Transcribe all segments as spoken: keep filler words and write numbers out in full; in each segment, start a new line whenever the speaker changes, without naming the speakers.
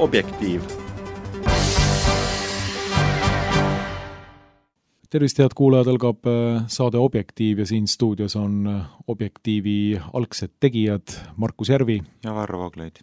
Objektiiv.
Tervist, head kuulajad, algab saade Objektiiv ja siin stuudios on Objektiivi algsed tegijad Markus Järvi
ja Varro Vooglaid.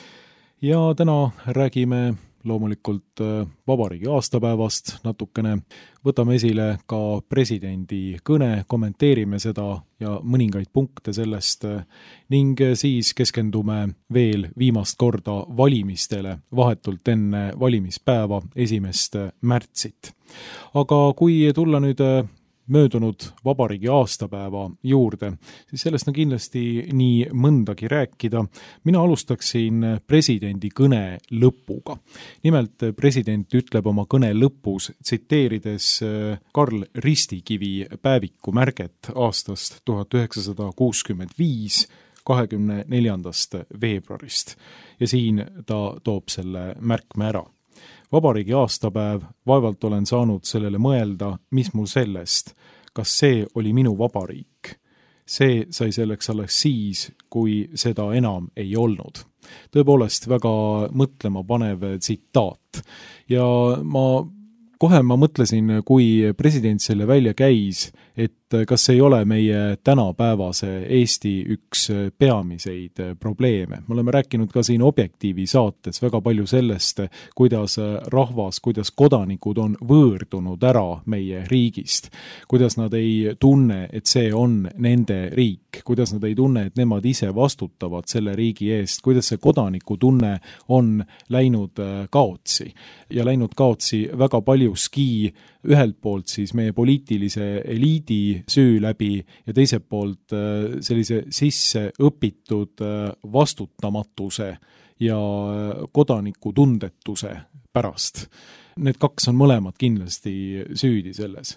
Ja täna räägime loomulikult vabariigi aastapäevast natukene, võtame esile ka presidendi kõne, kommenteerime seda ja mõningaid punkte sellest ning siis keskendume veel viimast korda valimistele vahetult enne valimispäeva esimest märtsit. Aga kui tulla nüüd möödunud vabariigi aastapäeva juurde, siis sellest on kindlasti nii mõndagi rääkida. Mina alustaksin presidendi kõne lõpuga. Nimelt president ütleb oma kõne lõpus, tsiteerides Karl Ristikivi päeviku märget aastast tuhat üheksasada kuuskümmend viis, kahekümne neljandast veebruarist. Ja siin ta toob selle märkme ära. Vabariigi aastapäev, vaevalt olen saanud sellele mõelda, mis mul sellest, kas see oli minu vabariik. See sai selleks alles siis, kui seda enam ei olnud. Tõepoolest väga mõtlema panev tsitaat. Ja ma kohe ma mõtlesin, kui president selle välja käis, et kas ei ole meie tänapäevase Eesti üks peamiseid probleeme. Me oleme rääkinud ka siin Objektiivi saates väga palju sellest, kuidas rahvas, kuidas kodanikud on võõrdunud ära meie riigist, kuidas nad ei tunne, et see on nende riik, kuidas nad ei tunne, et nemad ise vastutavad selle riigi eest, kuidas see kodaniku tunne on läinud kaotsi ja läinud kaotsi väga paljuski ühelt poolt siis meie poliitilise eliidi süü läbi ja teiselt poolt sellise sisse õpitud vastutamatuse ja kodaniku tundetuse pärast. Need kaks on mõlemad kindlasti süüdi selles.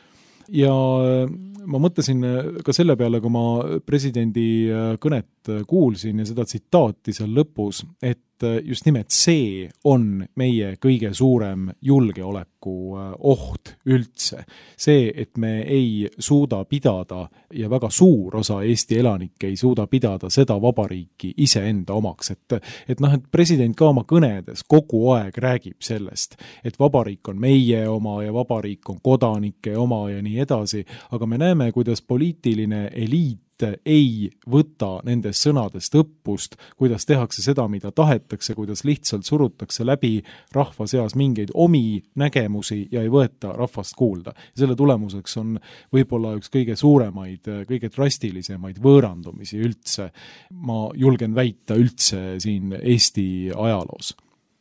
Ja ma mõtlesin ka selle peale, kui ma presidendi kõnet kuulsin ja seda tsitaati seal lõpus, et just nimelt see on meie kõige suurem julgeoleku oht üldse. See, et me ei suuda pidada ja väga suur osa Eesti elanikke ei suuda pidada seda vabariiki iseenda omaks. Et, et, noh, et president ka oma kõnedes kogu aeg räägib sellest, et vabariik on meie oma ja vabariik on kodanike oma ja nii edasi, aga me näeme, kuidas poliitiline eliit ei võta nendest sõnadest õppust, kuidas tehakse seda, mida tahetakse, kuidas lihtsalt surutakse läbi rahva seas mingeid omi nägemusi ja ei võeta rahvast kuulda. Ja selle tulemuseks on võib-olla üks kõige suuremaid, kõige drastilisemaid võõrandumisi üldse, ma julgen väita üldse siin Eesti ajaloos.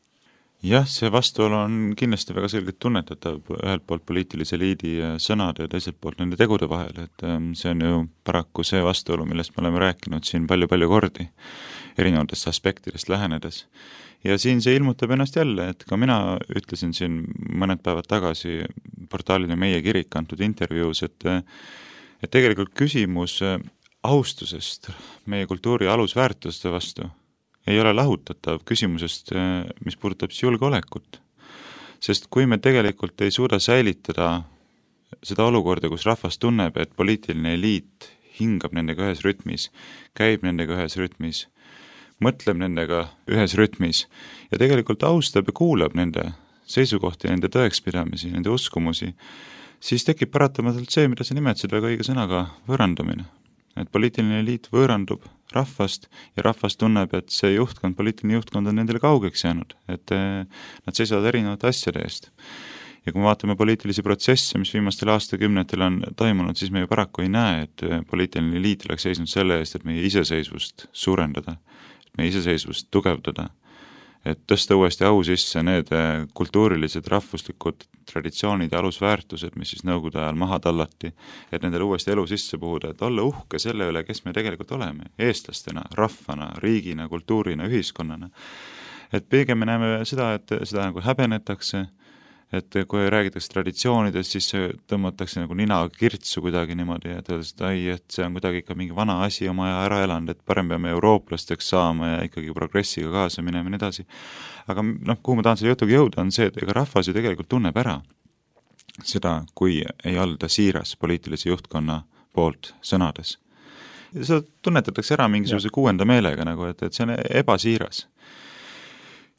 Jah, see vastuolu on kindlasti väga selgelt tunnetatav ühelt poolt poliitilise eliidi sõnade ja teiselt poolt nende tegude vahel, et see on ju paraku see vastuolu, millest me oleme rääkinud siin palju-palju kordi erinevatest aspektidest lähenedes. Ja siin see ilmutab ennast jälle, et ka mina ütlesin siin mõned päevad tagasi portaalile Meie Kirik antud intervjuus, et, et tegelikult küsimus austusest meie kultuuri alusväärtuste vastu ei ole lahutatav küsimusest, mis puudutab julgeolekut. Sest kui me tegelikult ei suuda säilitada seda olukorda, kus rahvas tunneb, et poliitiline eliit hingab nendega ühes rütmis, käib nendega ühes rütmis, mõtleb nendega ühes rütmis ja tegelikult austab ja kuulab nende seisukohti, nende tõekspidamisi, nende uskumusi, siis tekib paratamatult see, mida sa nimetasid väga õige sõnaga, võõrandumine. Et poliitiline eliit võõrandub rahvast ja rahvas tunneb, et see juhtkond, poliitiline juhtkond on nendele kaugeks jäänud, et nad seisavad erinevate asjade eest. Ja kui me vaatame poliitilisi protsesse, mis viimastel aastakümnetel on toimunud, siis me ju paraku ei näe, et poliitiline eliit oleks seisnud selle eest, et meie iseseisvust suurendada, et meie iseseisvust tugevdada, et tõsta uuesti au sisse need kultuurilised, rahvuslikud traditsioonid ja alusväärtused, mis siis nõukogude ajal maha tallati, et nendele uuesti elu sisse puhuda, et olla uhke selle üle, kes me tegelikult oleme, eestlastena, rahvana, riigina, kultuurina, ühiskonnana. Et pigem me näeme seda, et seda nagu häbenetakse, et kui räägitakse traditsioonidest, siis tõmmatakse nagu nina kirtsu kuidagi niimoodi, et öeldes, et ai, et see on kuidagi ikka mingi vana asi oma aja ära elanud, et parem peame eurooplasteks saama ja ikkagi progressiga kaasa minema ja nii edasi. Aga noh, kuhu ma tahan selle jutuga jõuda, on see, et ega rahvas ju tegelikult tunneb ära seda, kui ei olda siiras poliitilise juhtkonna poolt sõnades. Ja seda tunnetatakse ära mingisuguse ja. kuuenda meelega, nagu, et, et see on ebasiiras.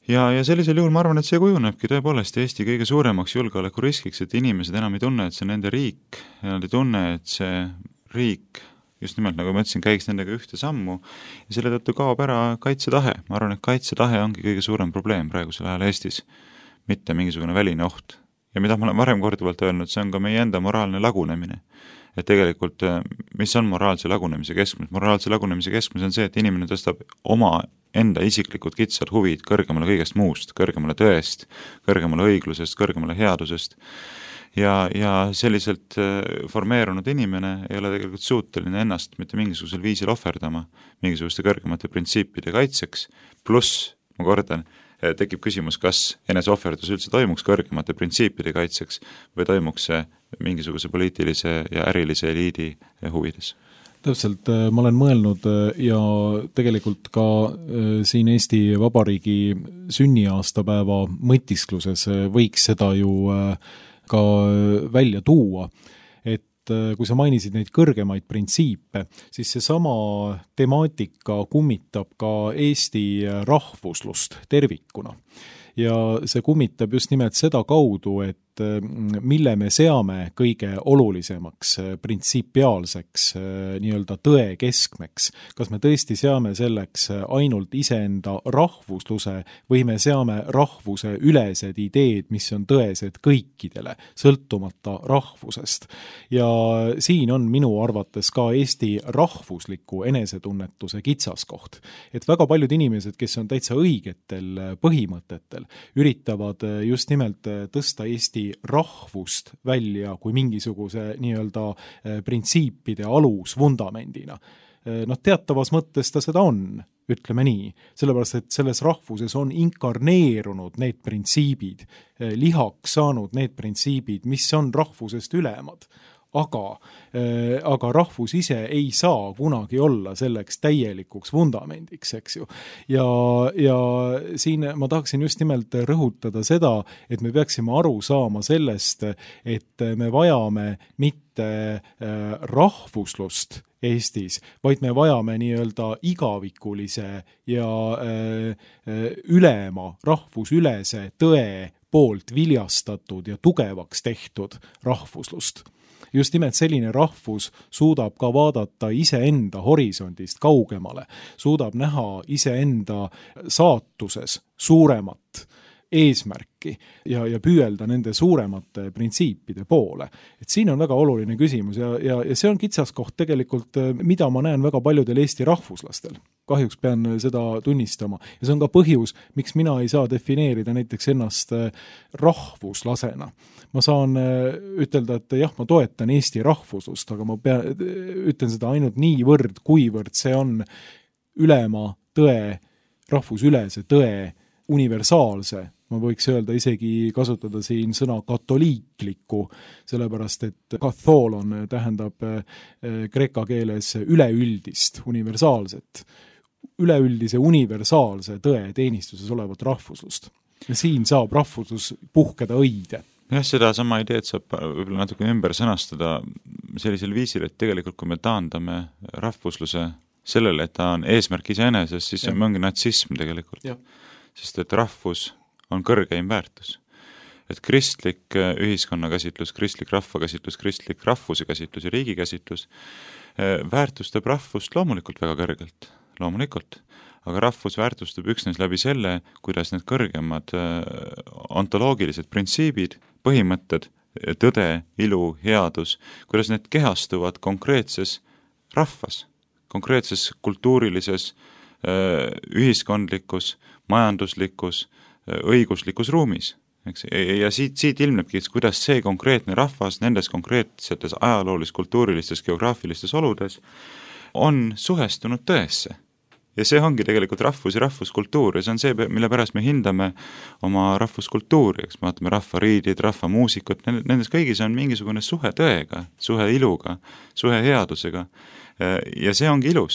ja, ja sellisel juhul ma arvan, et see kujunebki tõepoolest Eesti kõige suuremaks julgeolekuriskiks, et inimesed enam ei tunne, et see on nende riik ja nad ei tunne, et see riik just nimelt, nagu ma ütlesin, käiks nendega ühte sammu ja selle tõttu kaob ära kaitsetahe. Ma arvan, et kaitsetahe ongi kõige suurem probleem praegusel ajal Eestis, mitte mingisugune väline oht. Ja mida ma olen varem korduvalt öelnud, see on ka meie enda moraalne lagunemine. Et tegelikult, mis on moraalse lagunemise keskmes? Moraalse lagunemise keskmes on see, et inimene tõstab oma enda isiklikud kitsad huvid kõrgemale kõigest muust, kõrgemale tõest, kõrgemale õiglusest, kõrgemale headusest. Ja, ja selliselt formeerunud inimene ei ole tegelikult suuteline ennast mitte mingisugusel viisil ohverdama mingisuguste kõrgemate printsiipide kaitseks, pluss, ma kordan, tekib küsimus, kas eneseohverdus üldse toimuks kõrgemate printsiipide kaitseks või toimuks see mingisuguse poliitilise ja ärilise eliidi huvides.
Täpselt, ma olen mõelnud ja tegelikult ka siin Eesti Vabariigi sünniaastapäeva mõtiskluses võiks seda ju ka välja tuua, et kui sa mainisid neid kõrgemaid printsiipe, siis see sama temaatika kummitab ka Eesti rahvuslust tervikuna. Ja see kummitab just nimelt seda kaudu, et mille me seame kõige olulisemaks, printsipiaalseks, nii-öelda tõe keskmeks. Kas me tõesti seame selleks ainult iseenda rahvusluse või me seame rahvuse ülesed ideed, mis on tõesed kõikidele, sõltumata rahvusest. Ja siin on minu arvates ka Eesti rahvusliku enesetunnetuse kitsaskoht. Et väga paljud inimesed, kes on täitsa õigetel põhimõtetel, üritavad just nimelt tõsta Eesti rahvust välja kui mingisuguse nii-öelda printsiipide alus vundamendina. Noh, teatavas mõttes ta seda on, ütleme nii, sellepärast, et selles rahvuses on inkarneerunud need printsiibid, lihaks saanud need printsiibid, mis on rahvusest ülemad. Aga, aga rahvus ise ei saa kunagi olla selleks täielikuks vundamendiks, eks ju. Ja, ja siin ma tahaksin just nimelt rõhutada seda, et me peaksime aru saama sellest, et me vajame mitte rahvuslust Eestis, vaid me vajame nii-öelda igavikulise ja ülema, rahvusülese tõe poolt viljastatud ja tugevaks tehtud rahvuslust. Just nimelt selline rahvus suudab ka vaadata iseenda horisondist kaugemale, suudab näha iseenda saatuses suuremat eesmärki ja, ja püüelda nende suuremate printsiipide poole. Et siin on väga oluline küsimus ja, ja, ja see on kitsaskoht tegelikult, mida ma näen väga paljudel Eesti rahvuslastel. Kahjuks pean seda tunnistama. Ja see on ka põhjus, miks mina ei saa defineerida näiteks ennast rahvuslasena. Ma saan ütelda, et jah, ma toetan Eesti rahvuslust, aga ma pean, ütlen seda ainult niivõrd, kuivõrd see on ülema tõe, rahvusülese tõe, universaalse, ma võiks öelda isegi kasutada siin sõna katoliikliku, sellepärast et katholon tähendab kreeka keeles üleüldist, universaalset, üleüldise universaalse tõe teenistuses olevat rahvuslust. Ja siin saab rahvuslus puhkeda õide.
Jah, seda sama ideed saab võib-olla natuke ümber sõnastada sellisel viisil, et tegelikult kui me taandame rahvusluse sellele, et ta on eesmärk iseeneses, siis see on mingi natsism tegelikult. Ja. Sest et rahvus on kõrgeim väärtus. Et kristlik ühiskonnakäsitlus, kristlik rahvakäsitlus, kristlik rahvuse käsitlus ja riigikäsitlus väärtustab rahvust loomulikult väga kõrgelt, loomulikult. Aga rahvus väärtustab üksnes läbi selle, kuidas need kõrgemad ontoloogilised printsiibid, põhimõtted, tõde, ilu, headus, kuidas need kehastuvad konkreetses rahvas, konkreetses kultuurilises, ühiskondlikus, majanduslikus, õiguslikus ruumis. Eks? Ja siit, siit ilmnebki, kuidas see konkreetne rahvas nendes konkreetsetes ajaloolis, kultuurilistes, geograafilistes oludes on suhestunud tõesse. Ja see ongi tegelikult rahvus ja rahvuskultuur ja see on see, mille pärast me hindame oma rahvuskultuuri, eks me vaatame rahvariidid, rahvamuusikut, nendes kõigis on mingisugune suhe tõega, suhe iluga, suhe headusega ja see ongi ilus.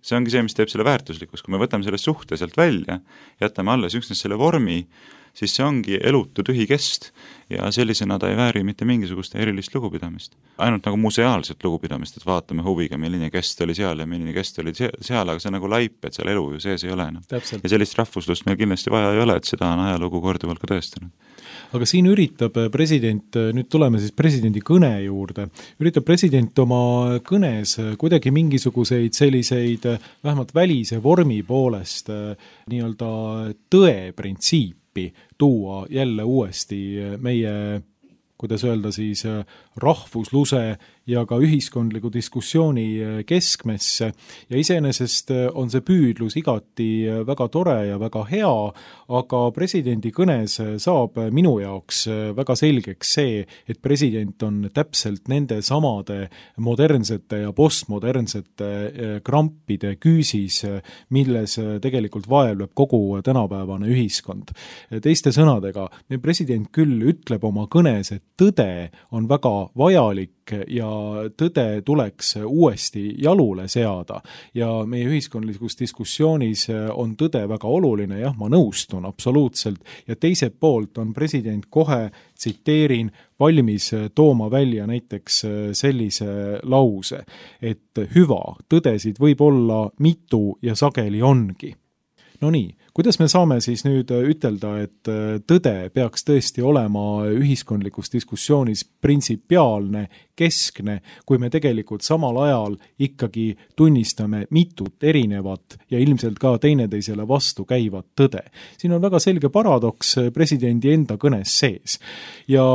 see ongi see, mis teeb selle väärtuslikus. Kui me võtame selle suhte sealt välja, jätame alles üksnes selle vormi, siis see ongi elutu tühi kest ja sellisena ta ei vääri mitte mingisugust erilist lugupidamist. Ainult nagu museaalset lugupidamist, et vaatame huviga, milline kest oli seal ja milline kest oli seal, aga see on nagu laip, et seal elu ju sees ei ole. No. Ja sellist rahvuslust meil kindlasti vaja ei ole, et seda on ajalugu korduvalt ka tõestanud.
Aga siin üritab president, nüüd tuleme siis presidendi kõne juurde, üritab president oma kõnes kuidagi mingisuguseid selliseid vähemalt välise vormi poolest nii-öelda tõe printsiipi tuua jälle uuesti meie, kuidas öelda siis, rahvusluse ja ka ühiskondliku diskussiooni keskmesse ja iseenesest on see püüdlus igati väga tore ja väga hea, aga presidendi kõnes saab minu jaoks väga selgeks see, et president on täpselt nende samade modernsete ja postmodernsete krampide küüsis, milles tegelikult vaevleb kogu tänapäevane ühiskond. Teiste sõnadega, meie president küll ütleb oma kõnes, et tõde on väga vajalik ja tõde tuleks uuesti jalule seada ja meie ühiskondlikus diskussioonis on tõde väga oluline, jah, ma nõustun absoluutselt ja teiselt poolt on president kohe, tsiteerin, valmis tooma välja näiteks sellise lause, et hüva, tõdesid võib olla mitu ja sageli ongi. No nii, kuidas me saame siis nüüd ütelda, et tõde peaks tõesti olema ühiskondlikus diskussioonis printsipiaalne, keskne, kui me tegelikult samal ajal ikkagi tunnistame mitut erinevat ja ilmselt ka teineteisele vastu käivat tõde. Siin on väga selge paradoks presidendi enda kõnes sees. Ja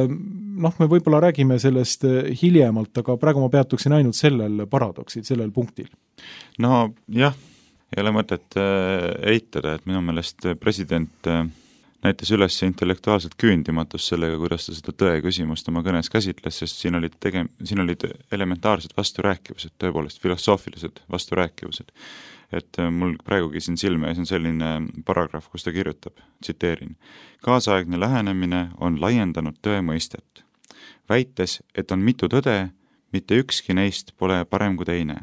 noh, me võib-olla räägime sellest hiljemalt, aga praegu ma peatuksin ainult sellel paradoksil, sellel punktil.
No jah, ei ole mõtet eitada, et minu meelest president näitas üles intellektuaalselt küündimatust sellega, kuidas ta seda tõe küsimust oma kõnes käsitles, sest siin olid, tege- siin olid elementaarsed vasturääkivused, tõepoolest filosoofilised vasturääkivused. Et mul praegugi siin silme ees on selline paragrahv, kus ta kirjutab, tsiteerin, kaasaegne lähenemine on laiendanud tõe mõistet, väites, et on mitu tõde, mitte ükski neist pole parem kui teine.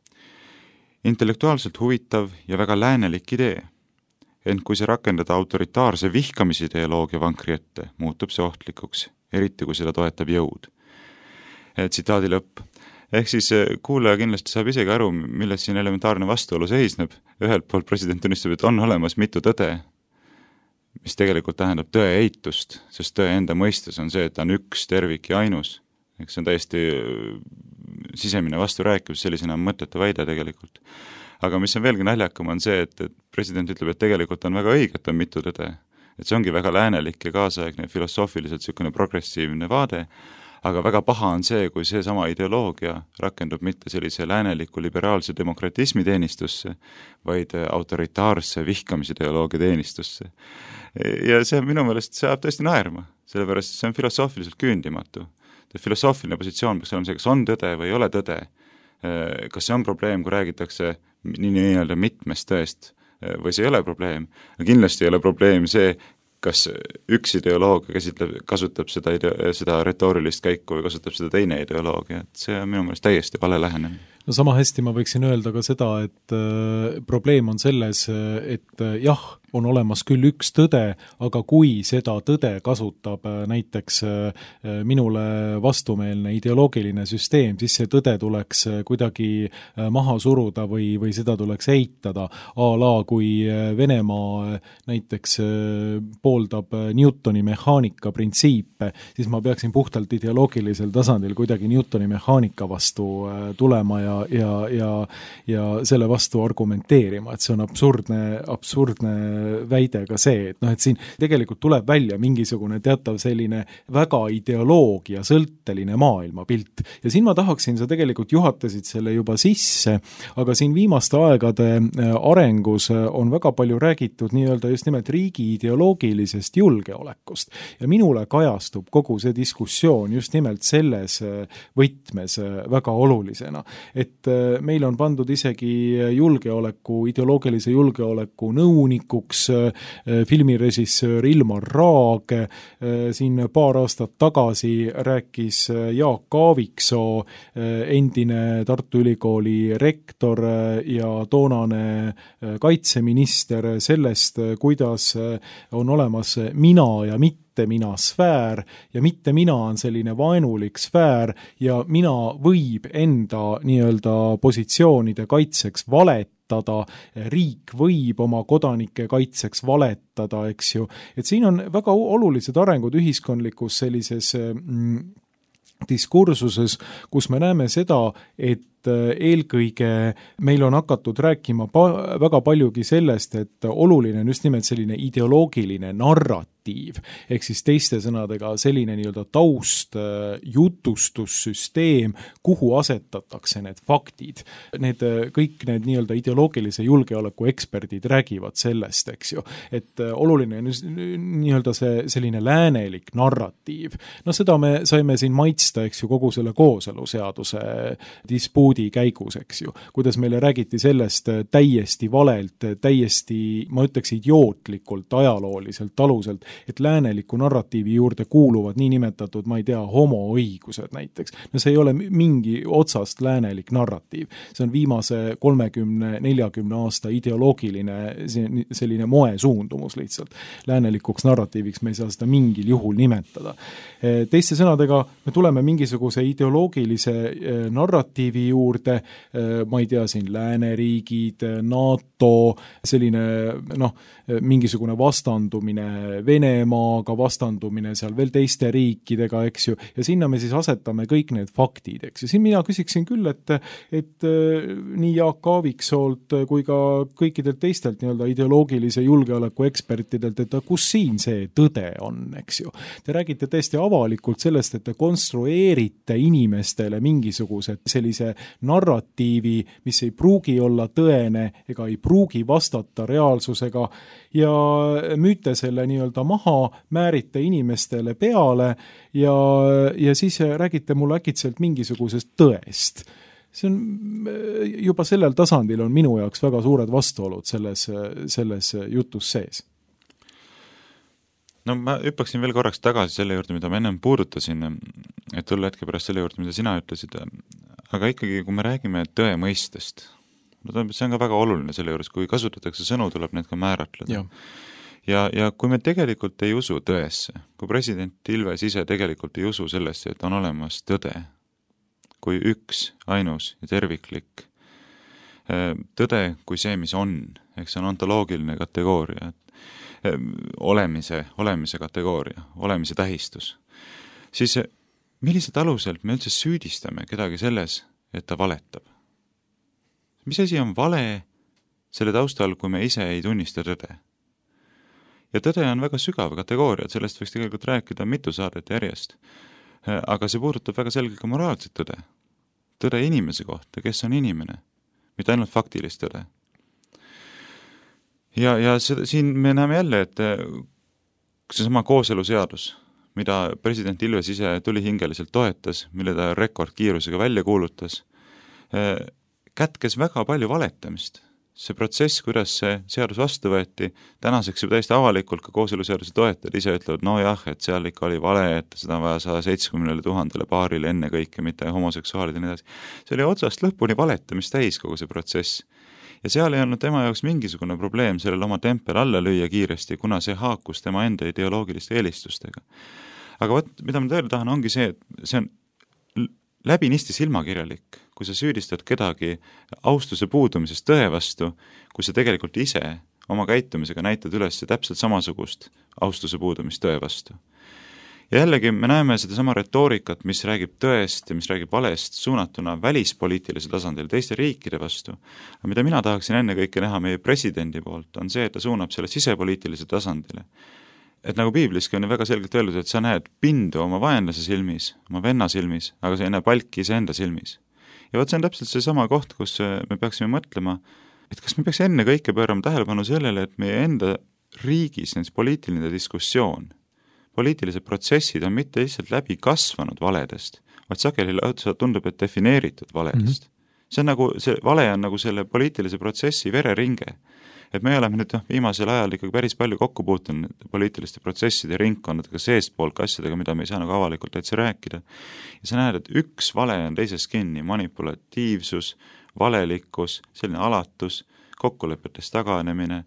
Intellektuaalselt huvitav ja väga läänelik idee, ent kui see rakendada autoritaarse vihkamisideoloogia vankri ette, muutub see ohtlikuks, eriti kui seda toetab jõud. Tsitaadi lõpp. Ehk siis kuulaja kindlasti saab isegi aru, milles siin elementaarne vastuolu seisneb. Ühelt poolt president tunnistab, et on olemas mitu tõde, mis tegelikult tähendab tõe eitust, sest tõe enda mõistes on see, et ta on üks tervik ja ainus. Eks see on täiesti sisemine vasturääkivus, sellisena on mõtete väide tegelikult. Aga mis on veelgi naljakam on see, et, et president ütleb, et tegelikult on väga õige, et on mitu tõde. Et see ongi väga läänelik ja kaasaegne filosoofiliselt sükune progressiivne vaade, aga väga paha on see, kui see sama ideoloogia rakendub mitte sellise lääneliku liberaalse demokratismi teenistusse, vaid autoritaarse vihkamisideoloogia teenistusse. Ja see minu meelest saab tõesti naerma, sellepärast see on filosoofiliselt küündimatu. Filosoofiline positsioon peaks olema see, kas on tõde või ei ole tõde, kas see on probleem, kui räägitakse nii-öelda mitmest tõest või see ei ole probleem. Kindlasti ei ole probleem see, kas üks ideoloogia käsitleb, kasutab seda, seda retoorilist käiku või kasutab seda teine ideoloogia, et see on minu meelest täiesti vale lähenemine.
No sama hästi ma võiksin öelda ka seda, et äh, probleem on selles, et äh, jah, on olemas küll üks tõde, aga kui seda tõde kasutab äh, näiteks äh, minule vastumeelne ideoloogiline süsteem, siis see tõde tuleks äh, kuidagi äh, maha suruda või, või seda tuleks eitada. A la kui äh, Venemaa äh, näiteks äh, pooldab äh, Newtoni mehaanika printsiipe, siis ma peaksin puhtalt ideoloogilisel tasandil kuidagi Newtoni mehaanika vastu äh, tulema ja ja, ja, ja selle vastu argumenteerima, et see on absurdne, absurdne väide ka see, et noh, et siin tegelikult tuleb välja mingisugune teatav selline väga ideoloogia sõlteline maailmapilt. Ja siin ma tahaksin, sa tegelikult juhatasid selle juba sisse, aga siin viimaste aegade arengus on väga palju räägitud nii-öelda just nimelt riigi ideoloogilisest julgeolekust. Ja minule kajastub kogu see diskussioon just nimelt selles võtmes väga olulisena, et meil on pandud isegi julgeoleku, ideoloogilise julgeoleku nõunikuks üks filmirežissöör Ilmar Raag, siin paar aastat tagasi rääkis Jaak Aaviksoo, endine Tartu Ülikooli rektor ja toonane kaitseminister sellest, kuidas on olemas mina ja mitte mina sfäär ja mitte mina on selline vaenulik sfäär ja mina võib enda nii-öelda positsioonide kaitseks valetada, riik võib oma kodanike kaitseks valetada, eks ju. Et siin on väga olulised arengud ühiskondlikus sellises mm, diskursuses, kus me näeme seda, et eelkõige meil on hakatud rääkima pa- väga paljugi sellest, et oluline on just nimelt selline ideoloogiline narratiiv, ehk siis teiste sõnadega selline nii-öelda taust jutustussüsteem, kuhu asetatakse need faktid. Need, kõik need nii-öelda ideoloogilise julgeoleku eksperdid räägivad sellest, eks ju, et oluline on just nii-öelda see selline läänelik narratiiv. No seda me saime siin maitsta, eks ju, kogu selle kooseluseaduse dispuudi käigus, eks ju, kuidas meile räägiti sellest täiesti valelt, täiesti, ma ütleks idiootlikult, ajalooliselt, aluselt, et lääneliku narratiivi juurde kuuluvad nii nimetatud, ma ei tea, homoõigused näiteks. No see ei ole mingi otsast läänelik narratiiv. See on viimase kolmekümne neljakümne aasta ideoloogiline selline moesuundumus lihtsalt. Läänelikuks narratiiviks me ei saa seda mingil juhul nimetada. Teiste sõnadega me tuleme mingisuguse ideoloogilise narratiivi juurde, ma ei tea, siin lääneriigid, NATO, selline noh, mingisugune vastandumine Venemaaga, vastandumine seal veel teiste riikidega, eks ju, ja sinna me siis asetame kõik need faktid, eks ju. Siin mina küsiksin küll, et, et nii Jaak Aaviksoolt kui ka kõikidelt teistelt nii-öelda ideoloogilise julgeoleku ekspertidelt, et kus siin see tõde on, eks ju. Te räägite tõesti avalikult sellest, et te konstrueerite inimestele mingisuguse sellise narratiivi, mis ei pruugi olla tõene ega ei pruugi vastata reaalsusega ja müüte selle nii-öelda maha, määrite inimestele peale ja, ja siis räägite mulle äkitselt mingisugusest tõest. See on juba sellel tasandil on minu jaoks väga suured vastuolud selles, selles jutus sees.
No ma hüppaksin veel korraks tagasi selle juurde, mida ma ennem puudutasin, et tulla hetke pärast selle juurde, mida sina ütlesid, aga ikkagi, kui me räägime tõe mõistest, see on ka väga oluline selle juures, kui kasutatakse sõnu, tuleb need ka määratleda. Ja, ja, ja kui me tegelikult ei usu tõesse, kui president Ilves ise tegelikult ei usu sellesse, et on olemas tõde, kui üks, ainus ja terviklik tõde kui see, mis on, eks see on ontoloogiline kategooria, et olemise, olemise kategooria, olemise tähistus, siis millised aluselt me üldse süüdistame kedagi selles, et ta valetab? Mis asi on vale selle taustal, kui me ise ei tunnista tõde? Ja tõde on väga sügav kategooria, sellest võiks tegelikult rääkida mitu saadet järjest. Aga see puudutab väga selgelt ka moraalset tõde. Tõde inimese kohta, kes on inimene, mitte ainult faktilist tõde. Ja, ja seda, siin me näeme jälle, et see sama kooseluseadus, mida president Ilves ise tuli hingeliselt toetas, mille ta rekordkiirusega välja kuulutas, kätkes väga palju valetamist. See protsess, kuidas see seadus vastu võeti, tänaseks juba täiesti avalikult ka kooseluseaduse toetajad ise ütlevad, no jah, et seal ikka oli vale, et seda on vaja sada seitsekümmend tuhandele paarile enne kõike, mitte homoseksuaalid ja nii edasi. See oli otsast lõpuni valetamist täis kogu see protsess. Ja seal ei olnud tema jaoks mingisugune probleem sellele oma tempel alla lüüa kiiresti, kuna see haakus tema enda ideoloogiliste eelistustega. Aga võt, mida ma tõele tahan, ongi see, et see on läbinisti silmakirjalik, kui sa süüdistad kedagi austuse puudumisest tõe vastu, kui sa tegelikult ise oma käitumisega näitad üles täpselt samasugust austuse puudumist tõe vastu. Ja jällegi me näeme seda sama retoorikat, mis räägib tõest ja mis räägib valest suunatuna välispoliitilisel tasandil teiste riikide vastu. Aga mida mina tahaksin enne kõike näha meie presidendi poolt, on see, et ta suunab selle sisepoliitilisel tasandile. Et nagu piibliski on väga selgelt öeldud, et sa näed pindu oma vaenlase silmis, oma venna silmis, aga sa ei näe palki iseenda silmis. Ja võt see on täpselt see sama koht, kus me peaksime mõtlema, et kas me peaks enne kõike pöörama tähelepanu sellele, et meie enda riigis näiteks poliitiline diskussioon, poliitilised protsessid on mitte lihtsalt läbi kasvanud valedest, vaid sageli tundub, et defineeritud valedest. Mm-hmm. See on nagu, see vale on nagu selle poliitilise protsessi vereringe. et me oleme nüüd viimasel ajal ikkagi päris palju kokku puutunud poliitiliste protsesside ja ringkondadega seestpoolt asjadega, mida me ei saa nagu avalikult täitsa rääkida. Ja sa näed, et üks vale on teises kinni, manipulatiivsus, valelikkus, selline alatus, kokkulepetest taganemine.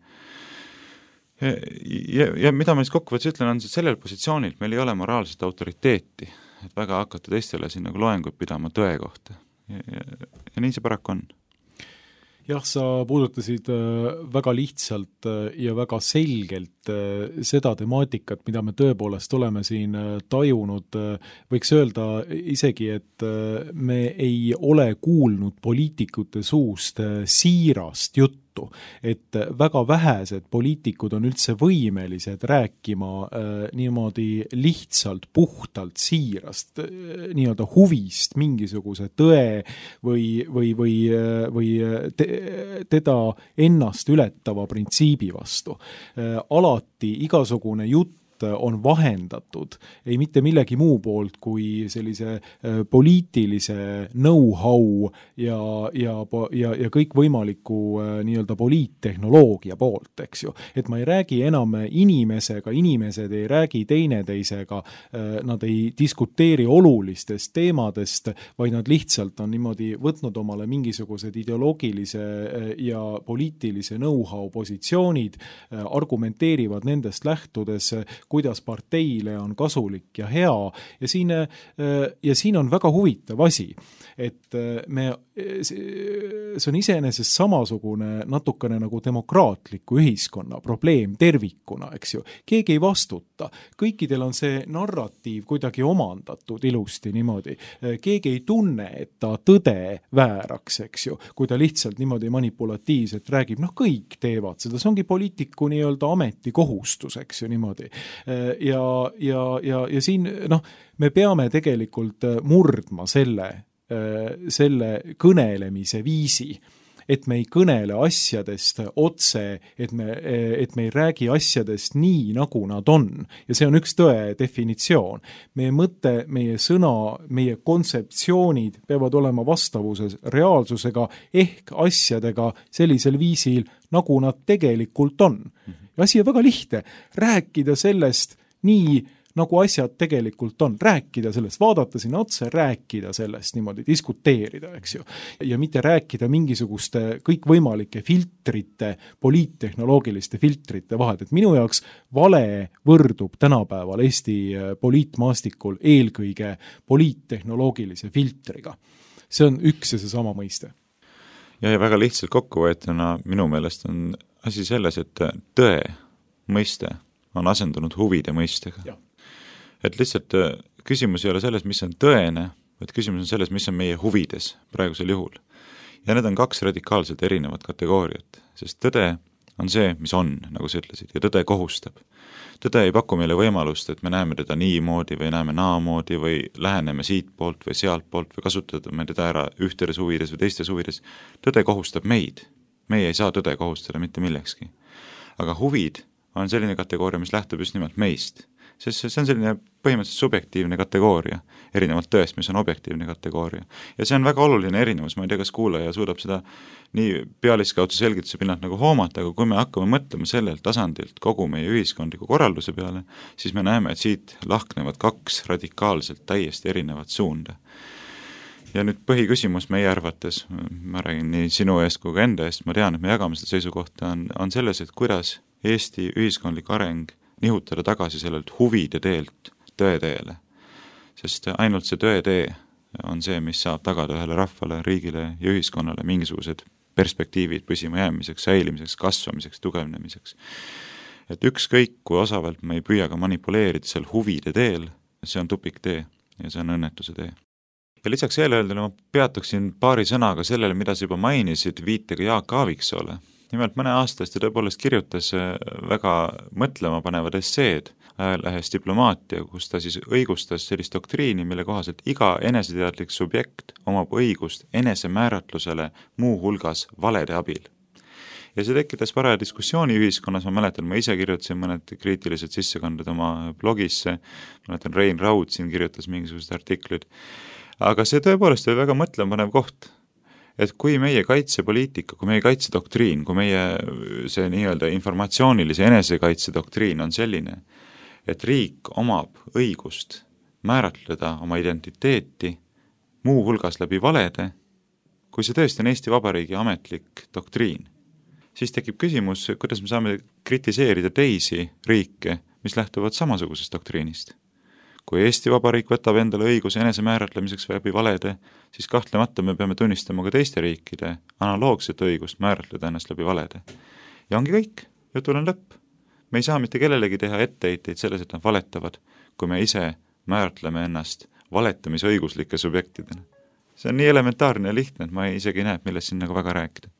Ja, ja, ja mida ma siis kokkuvõttes ütlen, on sellel positsioonilt meil ei ole moraalset autoriteeti, et väga hakata teistele siin nagu loengut pidama tõe kohta. Ja, ja, ja nii see paraku on.
Jah, sa puudutasid väga lihtsalt ja väga selgelt seda temaatikat, mida me tõepoolest oleme siin tajunud. Võiks öelda isegi, et me ei ole kuulnud poliitikute suust siirast juttu, et väga vähesed poliitikud on üldse võimelised rääkima äh, niimoodi lihtsalt, puhtalt siirast, äh, nii-öelda huvist mingisuguse tõe või, või, või, või te, teda ennast ületava printsiibi vastu. Äh, alati igasugune jutt on vahendatud, ei mitte millegi muu poolt kui sellise äh, poliitilise know-how ja, ja, ja, ja kõik võimaliku äh, nii-öelda poliittehnoloogia poolt, eks ju. Et ma ei räägi enam inimesega, inimesed ei räägi teineteisega, äh, nad ei diskuteeri olulistest teemadest, vaid nad lihtsalt on niimoodi võtnud omale mingisugused ideoloogilise äh, ja poliitilise know-how positsioonid, äh, argumenteerivad nendest lähtudes, kuidas parteile on kasulik ja hea ja siin, ja siin on väga huvitav asi, et me, see on iseenesest samasugune natukene nagu demokraatliku ühiskonna probleem tervikuna, eks ju. Keegi ei vastuta, kõikidel on see narratiiv kuidagi omandatud ilusti niimoodi. Keegi ei tunne, et ta tõde vääraks, eks ju, kui ta lihtsalt niimoodi manipulatiivselt räägib, noh kõik teevad seda, see ongi poliitiku nii-öelda ametikohustus, eks ju, niimoodi. Ja, ja, ja, ja siin noh, me peame tegelikult murdma selle, selle kõnelemise viisi, et me ei kõnele asjadest otse, et me, et me ei räägi asjadest nii, nagu nad on. Ja see on üks tõe definitsioon. Meie mõte, meie sõna, meie kontseptsioonid peavad olema vastavuses reaalsusega ehk asjadega sellisel viisil, nagu nad tegelikult on. Ja asi on väga lihtne. Rääkida sellest nii, nagu asjad tegelikult on. Rääkida sellest, vaadata sinna otse, rääkida sellest, niimoodi diskuteerida, eks ju. Ja mitte rääkida mingisuguste kõikvõimalike filtrite, poliittehnoloogiliste filtrite vahel. Et minu jaoks vale võrdub tänapäeval Eesti poliitmaastikul eelkõige poliittehnoloogilise filtriga. See on üks ja see sama mõiste.
Ja, ja väga lihtsalt kokkuvõetuna minu meelest on asi selles, et tõe mõiste on asendunud huvide mõistega. Ja. Et lihtsalt küsimus ei ole selles, mis on tõene, vaid küsimus on selles, mis on meie huvides praegusel juhul. Ja need on kaks radikaalselt erinevat kategooriat, sest tõde on see, mis on, nagu sa ütlesid, ja tõde kohustab. Tõde ei paku meile võimalust, et me näeme teda niimoodi või näeme naamoodi või läheneme siit poolt või sealt poolt või kasutame teda ära ühtedes huvides või teistes huvides. Tõde kohustab meid. Meie ei saa tõde kohustada mitte millekski. Aga huvid on selline kategooria, mis lähtub just nimelt meist. Sest see on selline põhimõtteliselt subjektiivne kategooria, erinevalt tõest, mis on objektiivne kategooria. Ja see on väga oluline erinevus, ma ei tea, kas kuulaja suudab seda nii pealiskaudse selgituse pinnalt nagu hoomata, aga kui me hakkame mõtlema sellelt tasandilt kogu meie ühiskondliku korralduse peale, siis me näeme, et siit lahknevad kaks radikaalselt täiesti erinevat suunda. Ja nüüd põhiküsimus meie arvates, ma räägin nii sinu eest kui ka enda eest, ma tean, et me jagame seda seisukohta, on, on selles, et kuidas Eesti ühiskondlik areng nihutada tagasi sellelt huvide teelt tõeteele. Sest ainult see tõetee on see, mis saab tagada ühele rahvale, riigile ja ühiskonnale mingisugused perspektiivid püsima jäämiseks, säilimiseks, kasvamiseks, tugevnemiseks. Et ükskõik, kui osavalt me ei püüa ka manipuleerida seal huvide teel, see on tupik tee ja see on õnnetuse tee. Ja lisaks eelöeldele ma peatuksin paari sõnaga sellele, mida sa juba mainisid viitega Jaak Aaviksole. Nimelt mõne aastast ja tõepoolest kirjutas väga mõtlema panevad esseed ajalehes Diplomaatia, kus ta siis õigustas sellist doktriini, mille kohaselt iga eneseteadlik subjekt omab õigust enesemääratlusele muu hulgas valede abil. Ja see tekitas paraja diskussiooni ühiskonnas, ma mäletan, ma ise kirjutasin mõned kriitilised sissekanded oma blogisse, ma mäletan, Rein Raud siin kirjutas mingisugused artiklid, aga see tõepoolest oli väga mõtlema panev koht. et kui meie kaitsepoliitika, kui meie kaitsedoktriin, kui meie see nii-öelda informatsioonilise enesekaitsedoktriin on selline, et riik omab õigust määratleda oma identiteeti muu hulgas läbi valede, kui see tõesti on Eesti Vabariigi ametlik doktriin, siis tekib küsimus, kuidas me saame kritiseerida teisi riike, mis lähtuvad samasugusest doktriinist. Kui Eesti Vabariik võtab endale õiguse enese määratlemiseks läbi valede, siis kahtlemata me peame tunnistama ka teiste riikide analoogset õigust määratleda ennast läbi valede. Ja ongi kõik, jutul on lõpp. Me ei saa mitte kellelegi teha etteiteid selles, et nad valetavad, kui me ise määratleme ennast valetamisõiguslike subjektidena. See on nii elementaarne ja lihtne, et ma isegi ei näe, millest siin nagu väga rääkida.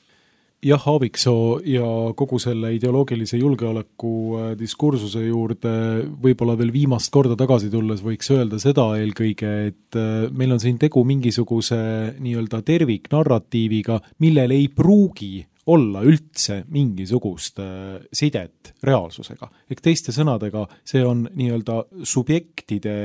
Jah, Aaviksoo ja kogu selle ideoloogilise julgeoleku diskursuse juurde võib-olla veel viimast korda tagasi tulles võiks öelda seda eelkõige, et meil on siin tegu mingisuguse nii-öelda terviknarratiiviga, millel ei pruugi olla üldse mingisugust sidet reaalsusega. Ehk teiste sõnadega, see on nii-öelda subjektide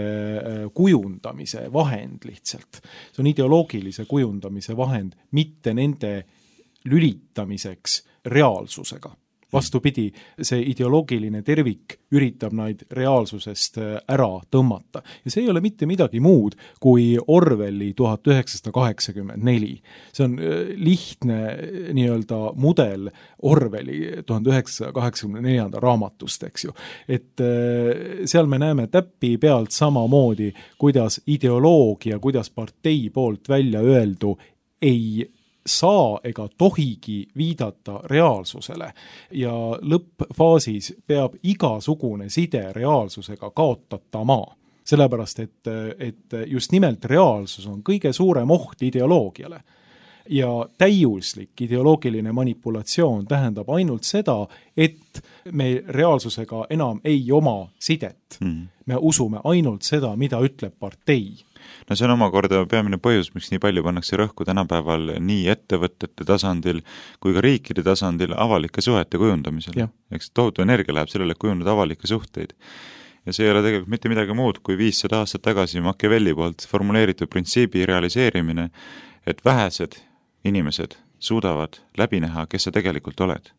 kujundamise vahend lihtsalt. See on ideoloogilise kujundamise vahend, mitte nende lülitamiseks reaalsusega. Vastupidi, see ideoloogiline tervik üritab neid reaalsusest ära tõmmata. Ja see ei ole mitte midagi muud kui Orwelli tuhat üheksasada kaheksakümmend neli. See on lihtne nii-öelda mudel Orwelli tuhat üheksasada kaheksakümne neljanda raamatust, eks ju. Et seal me näeme täppi pealt samamoodi, kuidas ideoloogia, kuidas partei poolt välja öeldu ei saa ega tohigi viidata reaalsusele ja lõppfaasis peab igasugune side reaalsusega kaotatama. Sellepärast, et, et just nimelt reaalsus on kõige suurem oht ideoloogiale. Ja täiuslik ideoloogiline manipulatsioon tähendab ainult seda, et me reaalsusega enam ei oma sidet. Mm. Me usume ainult seda, mida ütleb partei.
No see on omakorda peamine põhjus, miks nii palju pannakse rõhku tänapäeval nii ettevõtete tasandil kui ka riikide tasandil avalike suhete kujundamisel. Eks tohutu energia läheb sellele kujundada avalikke suhteid. Ja see ei ole tegelikult mitte midagi muud kui viissada aastat tagasi Machiavelli poolt formuleeritud printsiibi realiseerimine, et vähesed inimesed suudavad läbi näha, kes sa tegelikult oled.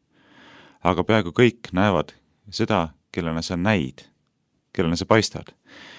Aga peaaegu kõik näevad seda, kellena sa näid, kellena sa paistad.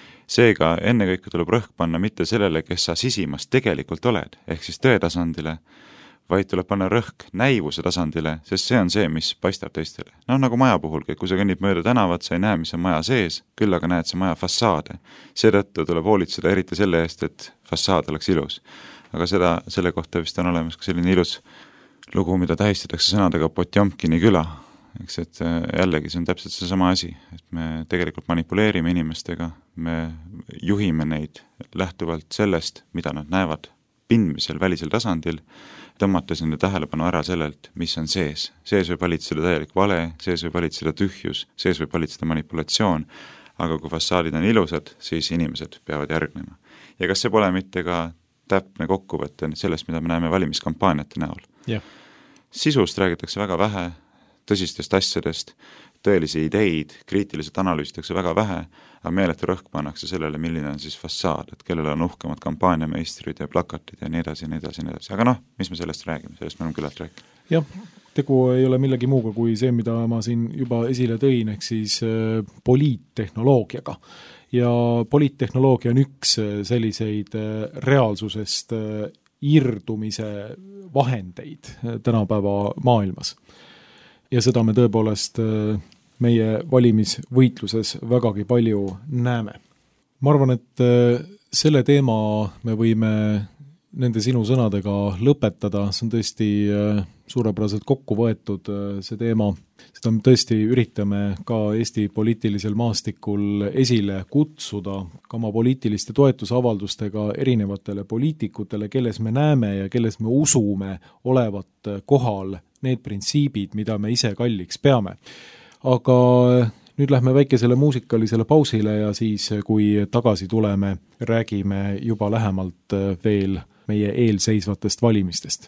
Seega ennekõike tuleb rõhk panna mitte sellele, kes sa sisimas tegelikult oled, ehk siis tõe tasandile, vaid tuleb panna rõhk näivuse tasandile, sest see on see, mis paistab teistele. No nagu maja puhulgi, kui sa kõnnid mööda tänavat, sa ei näe, mis on maja sees, küll aga näed see maja fassaade. Seetõttu tuleb hoolitseda eriti selle eest, et fassaad oleks ilus. Aga seda, selle kohta vist on olemas ka selline ilus lugu, mida tähistatakse sõnadega Potjomkini küla. Eks, et jällegi see on täpselt see sama asi, et me tegelikult manipuleerime inimestega, me juhime neid lähtuvalt sellest, mida nad näevad pindmisel välisel tasandil, tõmmates nende tähelepanu ära sellelt, mis on sees. Sees võib valitseda täielik vale, sees võib valitseda tühjus, sees võib valitseda manipulatsioon, aga kui fassaadid on ilusad, siis inimesed peavad järgnema. Ja kas see pole mitte ka täpne kokkuvõte sellest, mida me näeme valimiskampaaniate näol?
Yeah.
Sisust räägitakse väga vähe, tõsistest asjadest, tõelisi ideid, kriitiliselt analüüsitakse väga vähe, aga meeletu rõhk pannakse sellele, milline on siis fassaad, et kellel on uhkemad kampaaniameistrid ja plakatid ja nii edasi, nii edasi, nii edasi. Aga noh, mis me sellest räägime, sellest me oleme küllalt rääkinud.
Jah, tegu ei ole millegi muuga kui see, mida ma siin juba esile tõin, ehk siis äh, poliittehnoloogiaga. Ja poliittehnoloogia on üks selliseid äh, reaalsusest äh, irdumise vahendeid äh, tänapäeva maailmas. Ja seda me tõepoolest meie valimisvõitluses vägagi palju näeme. Ma arvan, et selle teema me võime nende sinu sõnadega lõpetada, see on tõesti suurepäraselt kokku võetud see teema. Seda me tõesti üritame ka Eesti poliitilisel maastikul esile kutsuda, ka oma poliitiliste toetusavaldustega erinevatele poliitikutele, kelles me näeme ja kelles me usume olevat kohal need printsiibid, mida me ise kalliks peame. Aga nüüd lähme väikesele muusikalisele pausile ja siis, kui tagasi tuleme, räägime juba lähemalt veel meie eelseisvatest valimistest.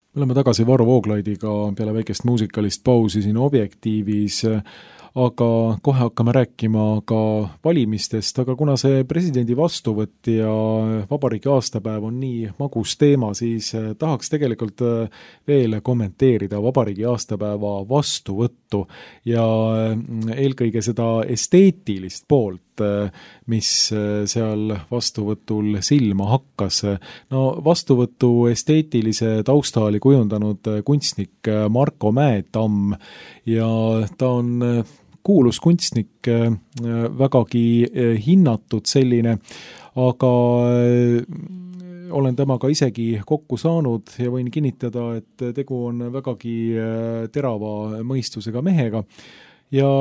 Me oleme tagasi Varro Vooglaidiga peale väikest muusikalist pausi siin Objektiivis, aga kohe hakkame rääkima ka valimistest, aga kuna see presidendi vastuvõtt ja vabariigi aastapäev on nii magus teema, siis tahaks tegelikult veel kommenteerida vabariigi aastapäeva vastuvõttu ja eelkõige seda esteetilist poolt, mis seal vastuvõtul silma hakkas. No vastuvõtu esteetilise tausta oli kujundanud kunstnik Marko Mäetamm ja ta on kuulus kunstnik, vägagi hinnatud selline, aga olen temaga isegi kokku saanud ja võin kinnitada, et tegu on vägagi terava mõistusega mehega ja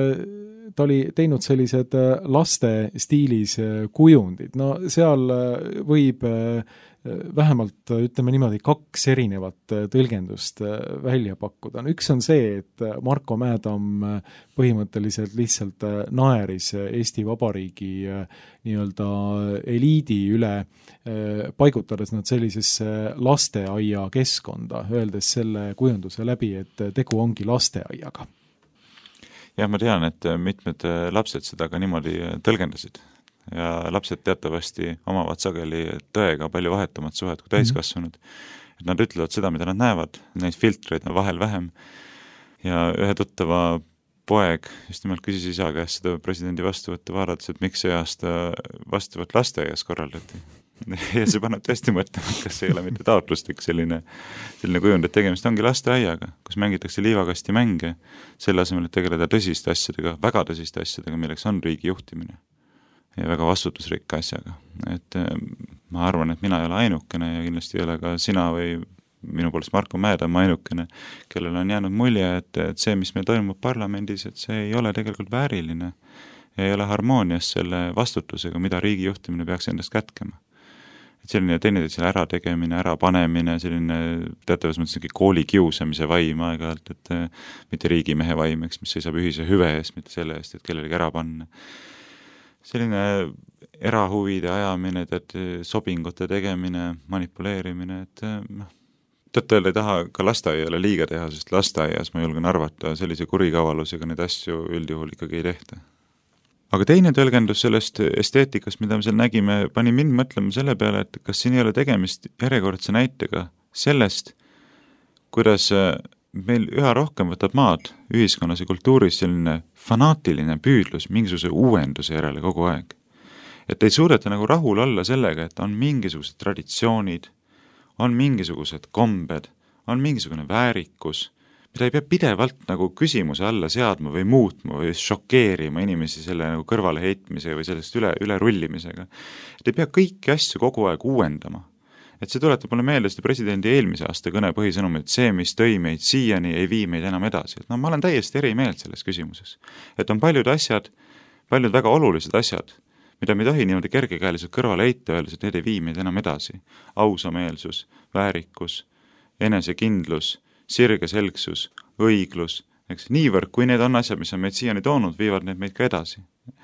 ta oli teinud sellised laste stiilis kujundid. No seal võib vähemalt, ütleme niimoodi, kaks erinevat tõlgendust välja pakkuda. Üks on see, et Marko Mäetamm põhimõtteliselt lihtsalt naeris Eesti Vabariigi nii-öelda eliidi üle, paigutades nad sellisesse lasteaia keskkonda, öeldes selle kujunduse läbi, et tegu ongi lasteaiaga.
Jah, ma tean, et mitmed lapsed seda ka niimoodi tõlgendasid. Ja lapsed teatavasti omavad sageli tõega palju vahetumat suhet kui täiskasvanud. Et nad ütlevad seda, mida nad näevad, neid filtreid on vahel vähem. Ja ühe tuttava poeg just nimelt küsis isa käest seda presidendi vastuvõttu vaadates, et miks see aasta vastuvõtt lasteaias korraldati. Ja see paneb tõesti mõtlema, kas ei ole mitte taotlustik selline, selline kujund, et tegemist ongi lasteaiaga, kus mängitakse liivakasti mänge, selle asemel, et tegeleda tõsiste asjadega, väga tõsiste asjadega, milleks on riigi juhtimine. Ja väga vastutusrikka asjaga. Et ma arvan, et mina ei ole ainukene ja kindlasti ei ole ka sina või minu poolest Marko Mäetamm ainukene, kellel on jäänud mulje, et, et see, mis meil toimub parlamendis, et see ei ole tegelikult vääriline ja ei ole harmoonias selle vastutusega, mida riigi juhtimine peaks endast kätkema. Et selline teineteisele ära tegemine, ära panemine, selline teatavas mõttes kooli kiusamise vaim aeg-ajalt, et mitte riigimehe vaim, eks, mis seisab ühise hüve eest, mitte selle eest, et kellelegi ära panna. Selline erahuvide ajamine, et sobingute tegemine, manipuleerimine, et noh, tõtt-öelda ei taha ka lasteaiale liiga teha, sest lasteaias ma julgen arvata sellise kurikavalusega neid asju üldjuhul ikkagi ei tehta. Aga teine tõlgendus sellest esteetikast, mida me seal nägime, pani mind mõtlema selle peale, et kas siin ei ole tegemist järjekordse näitega sellest, kuidas meil üha rohkem võtab maad ühiskonnas ja kultuuris selline fanaatiline püüdlus mingisuguse uuenduse järele kogu aeg. Et ei suudeta nagu rahul olla sellega, et on mingisugused traditsioonid, on mingisugused kombed, on mingisugune väärikus, mida ei pea pidevalt nagu küsimuse alla seadma või muutma või šokeerima inimesi selle nagu kõrvale heitmise või sellest üle, üle rullimisega. Et ei pea kõiki asju kogu aeg uuendama. Et see tuletab mulle meelde seda presidendi eelmise aasta kõne põhisõnum, et see, mis tõi meid siiani, ei vii meid enam edasi. Et no ma olen täiesti eri meelt selles küsimuses. Et on paljud asjad, paljud väga olulised asjad, mida me ei tohi niimoodi kergekäeliselt kõrvale heita, öeldes, et need ei vii meid enam edasi. Ausameelsus, väärikus, enesekindlus, sirge selgsus, õiglus, eks niivõrd, kui need on asjad, mis on meid siiani toonud, viivad need meid ka edasi.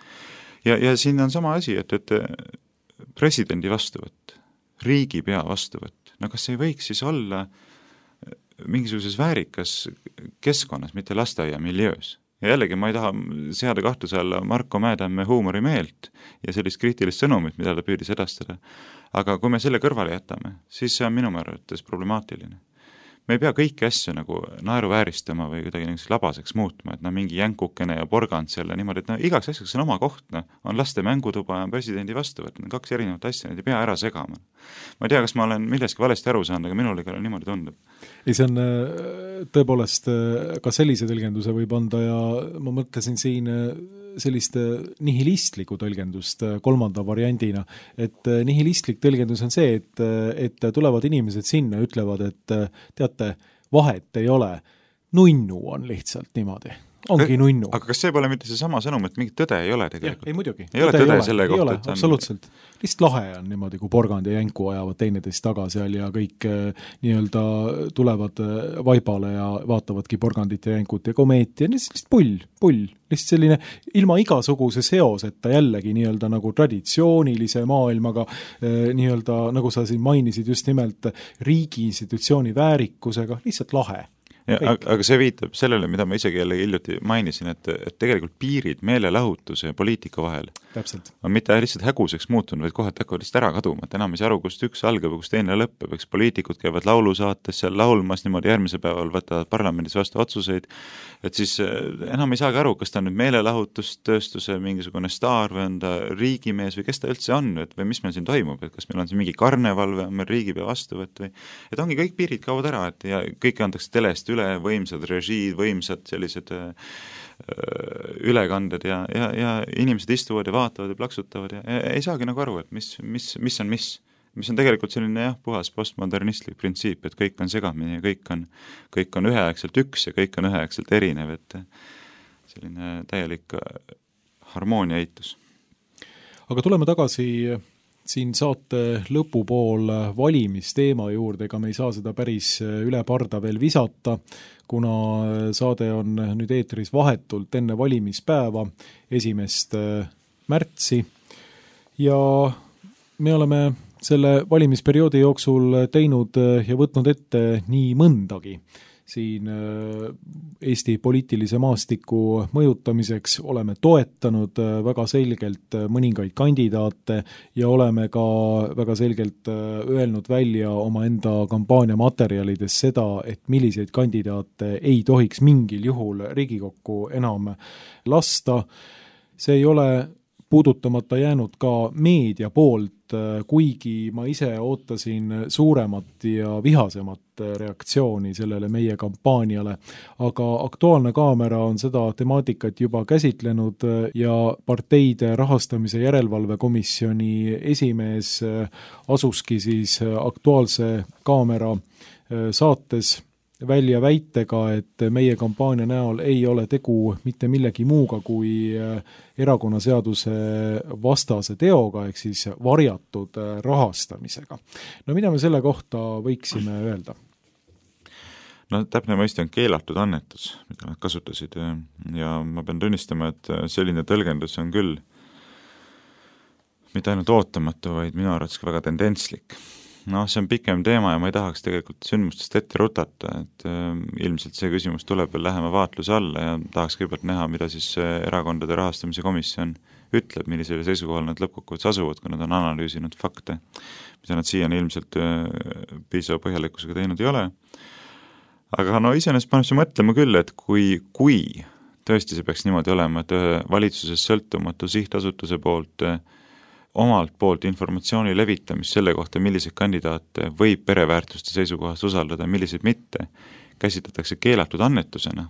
Ja, ja siin on sama asi, et, et presidendi vastuvõtt, riigipea vastuvõtt, no kas ei võiks siis olla mingisuguses väärikas keskkonnas, mitte lasteaia miljöös? Ja jällegi ma ei taha seada kahtluse alla Marko Mäetamme huumorimeelt ja sellist kriitilist sõnumit, mida ta püüdis edastada. Aga kui me selle kõrvale jätame, siis see on minu arvates problemaatiline. Me ei pea kõiki asju nagu naeru vääristama või kuidagi labaseks muutma, et no mingi jänkukene ja porgand selle niimoodi, et no igaks asjaks on oma koht, no, on laste mängutuba ja presidendi vastuvõtt, kaks erinevat asja, need ei pea ära segama. Ma ei tea, kas ma olen milleski valesti aru saanud, aga minul ikka niimoodi tundub.
Ei, see on tõepoolest ka sellise tõlgenduse võib anda ja ma mõtlesin siin sellist nihilistlikku tõlgendust kolmanda variandina, et nihilistlik tõlgendus on see, et, et tulevad inimesed sinna, ütlevad, et teate, vahet ei ole, nunnu on lihtsalt niimoodi. ongi nunnu.
Aga kas see pole mitte see sama sõnum, et mingit tõde ei ole tegelikult?
Ja, ei muidugi.
Ei ole tõde, tõde selle kohta,
ole,
et on...
absoluutselt. Lihtsalt lahe on niimoodi, kui Porgand ja Jänku ajavad teineteist taga seal ja kõik nii-öelda tulevad vaibale ja vaatavadki Porgandit ja Jänkut ja komeeti ja lihtsalt pull, pull. Lihtsalt selline ilma igasuguse seoseta jällegi nii-öelda nagu traditsioonilise maailmaga, nii-öelda nagu sa siin mainisid just nimelt riigi institutsiooni väärikusega, lihtsalt lahe.
Ja, aga see viitab sellele, mida ma isegi jälle hiljuti mainisin, et, et tegelikult piirid meelelahutuse ja poliitika vahel
Täpselt.
on mitte lihtsalt häguseks muutunud, vaid kohati hakkavad lihtsalt ära kaduma, et enam ei saa aru, kust üks algab ja kust teine lõppeb, eks poliitikud käivad laulusaates seal laulmas, niimoodi järgmise päeval võtavad parlamendis vastu otsuseid, et siis enam ei saagi aru, kas ta on nüüd meelelahutustööstuse mingisugune staar või on ta riigimees või kes ta üldse on et, või mis meil siin toimub, et kas meil on siin mingi karneval või on meil riigipea vastuvõtt või et ongi kõik piirid kaovad ära, et ja kõik antakse telest üle, võimsad režiid, võimsad sellised öö, ülekanded ja, ja, ja inimesed istuvad ja vaatavad ja plaksutavad ja, ja ei saagi nagu aru, et mis, mis, mis on mis. Mis on tegelikult selline jah, puhas postmodernistlik printsiip, et kõik on segamini ja kõik on, kõik on üheaegselt üks ja kõik on üheaegselt erinev, et selline täielik harmoonia eitus.
Aga tuleme tagasi siin saate lõpupool valimisteema juurde, ega me ei saa seda päris üle parda veel visata, kuna saade on nüüd eetris vahetult enne valimispäeva, esimest märtsi, ja me oleme selle valimisperioodi jooksul teinud ja võtnud ette nii mõndagi. Siin Eesti poliitilise maastiku mõjutamiseks oleme toetanud väga selgelt mõningaid kandidaate ja oleme ka väga selgelt öelnud välja oma enda kampaania materjalides seda, et milliseid kandidaate ei tohiks mingil juhul Riigikokku enam lasta. See ei ole puudutamata jäänud ka meedia poolt, kuigi ma ise ootasin suuremat ja vihasemat reaktsiooni sellele meie kampaaniale, aga Aktuaalne Kaamera on seda temaatikat juba käsitlenud ja parteide rahastamise järelevalvekomisjoni esimees asuski siis Aktuaalse Kaamera saates välja väitega, et meie kampaania näol ei ole tegu mitte millegi muuga kui erakonnaseaduse vastase teoga, ehk siis varjatud rahastamisega. No mida me selle kohta võiksime öelda?
No täpne mõiste on keelatud annetus, mida nad kasutasid ja ma pean tunnistama, et selline tõlgendus on küll mitte ainult ootamatu, vaid minu arvates ka väga tendentslik. No see on pikem teema ja ma ei tahaks tegelikult sündmustest ette rutata, et äh, ilmselt see küsimus tuleb veel lähema vaatluse alla ja tahaks kõigepealt näha, mida siis erakondade rahastamise komisjon ütleb, millisele seisukohal nad lõppkokkuvõttes asuvad, kui nad on analüüsinud fakte, mida nad siiani ilmselt äh, piisava põhjalikkusega teinud ei ole. Aga no iseenesest paneb see mõtlema küll, et kui, kui tõesti see peaks niimoodi olema, et valitsuses sõltumatu sihtasutuse poolt äh, omalt poolt informatsiooni levitamist selle kohta, milliseid kandidaate võib pereväärtuste seisukohast usaldada, milliseid mitte, käsitletakse keelatud annetusena,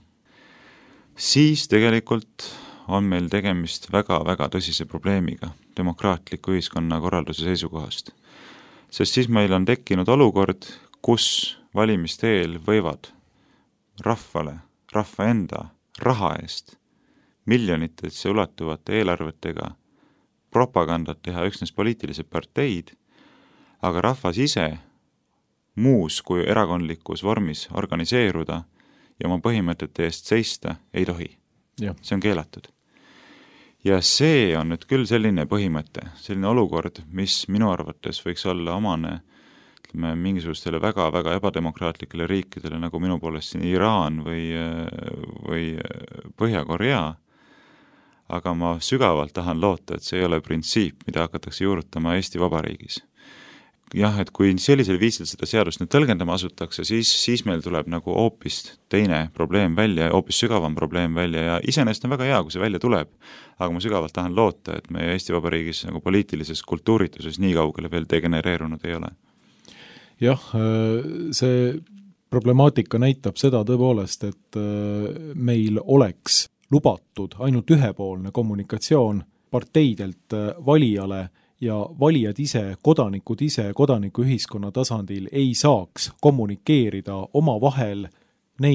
siis tegelikult on meil tegemist väga-väga tõsise probleemiga demokraatliku ühiskonna korralduse seisukohast. Sest siis meil on tekkinud olukord, kus valimiste eel võivad rahvale, rahva enda raha eest miljonitesse ulatuvate eelarvetega propagandat teha üksnes poliitilised parteid, aga rahvas ise muus kui erakondlikus vormis organiseeruda ja oma põhimõtete eest seista ei tohi.
Ja.
See on keelatud. Ja see on nüüd küll selline põhimõte, selline olukord, mis minu arvates võiks olla omane ütleme, mingisugustele väga-väga ebademokraatlikele riikidele, nagu minu poolest siin Iraan või, või Põhja-Korea, aga ma sügavalt tahan loota, et see ei ole printsiip, mida hakatakse juurutama Eesti Vabariigis. Jah, et kui sellisel viisil seda seadust nüüd tõlgendama asutakse, siis, siis meil tuleb nagu hoopis teine probleem välja, hoopis sügavam probleem välja ja iseenesest on väga hea, kui see välja tuleb, aga ma sügavalt tahan loota, et meie Eesti Vabariigis nagu poliitilises kultuurituses nii kaugele veel degenereerunud ei ole.
Jah, see problemaatika näitab seda tõepoolest, et meil oleks lubatud ainult ühepoolne kommunikatsioon parteidelt valijale ja valijad ise, kodanikud ise kodanikuühiskonna tasandil ei saaks kommunikeerida oma vahel neid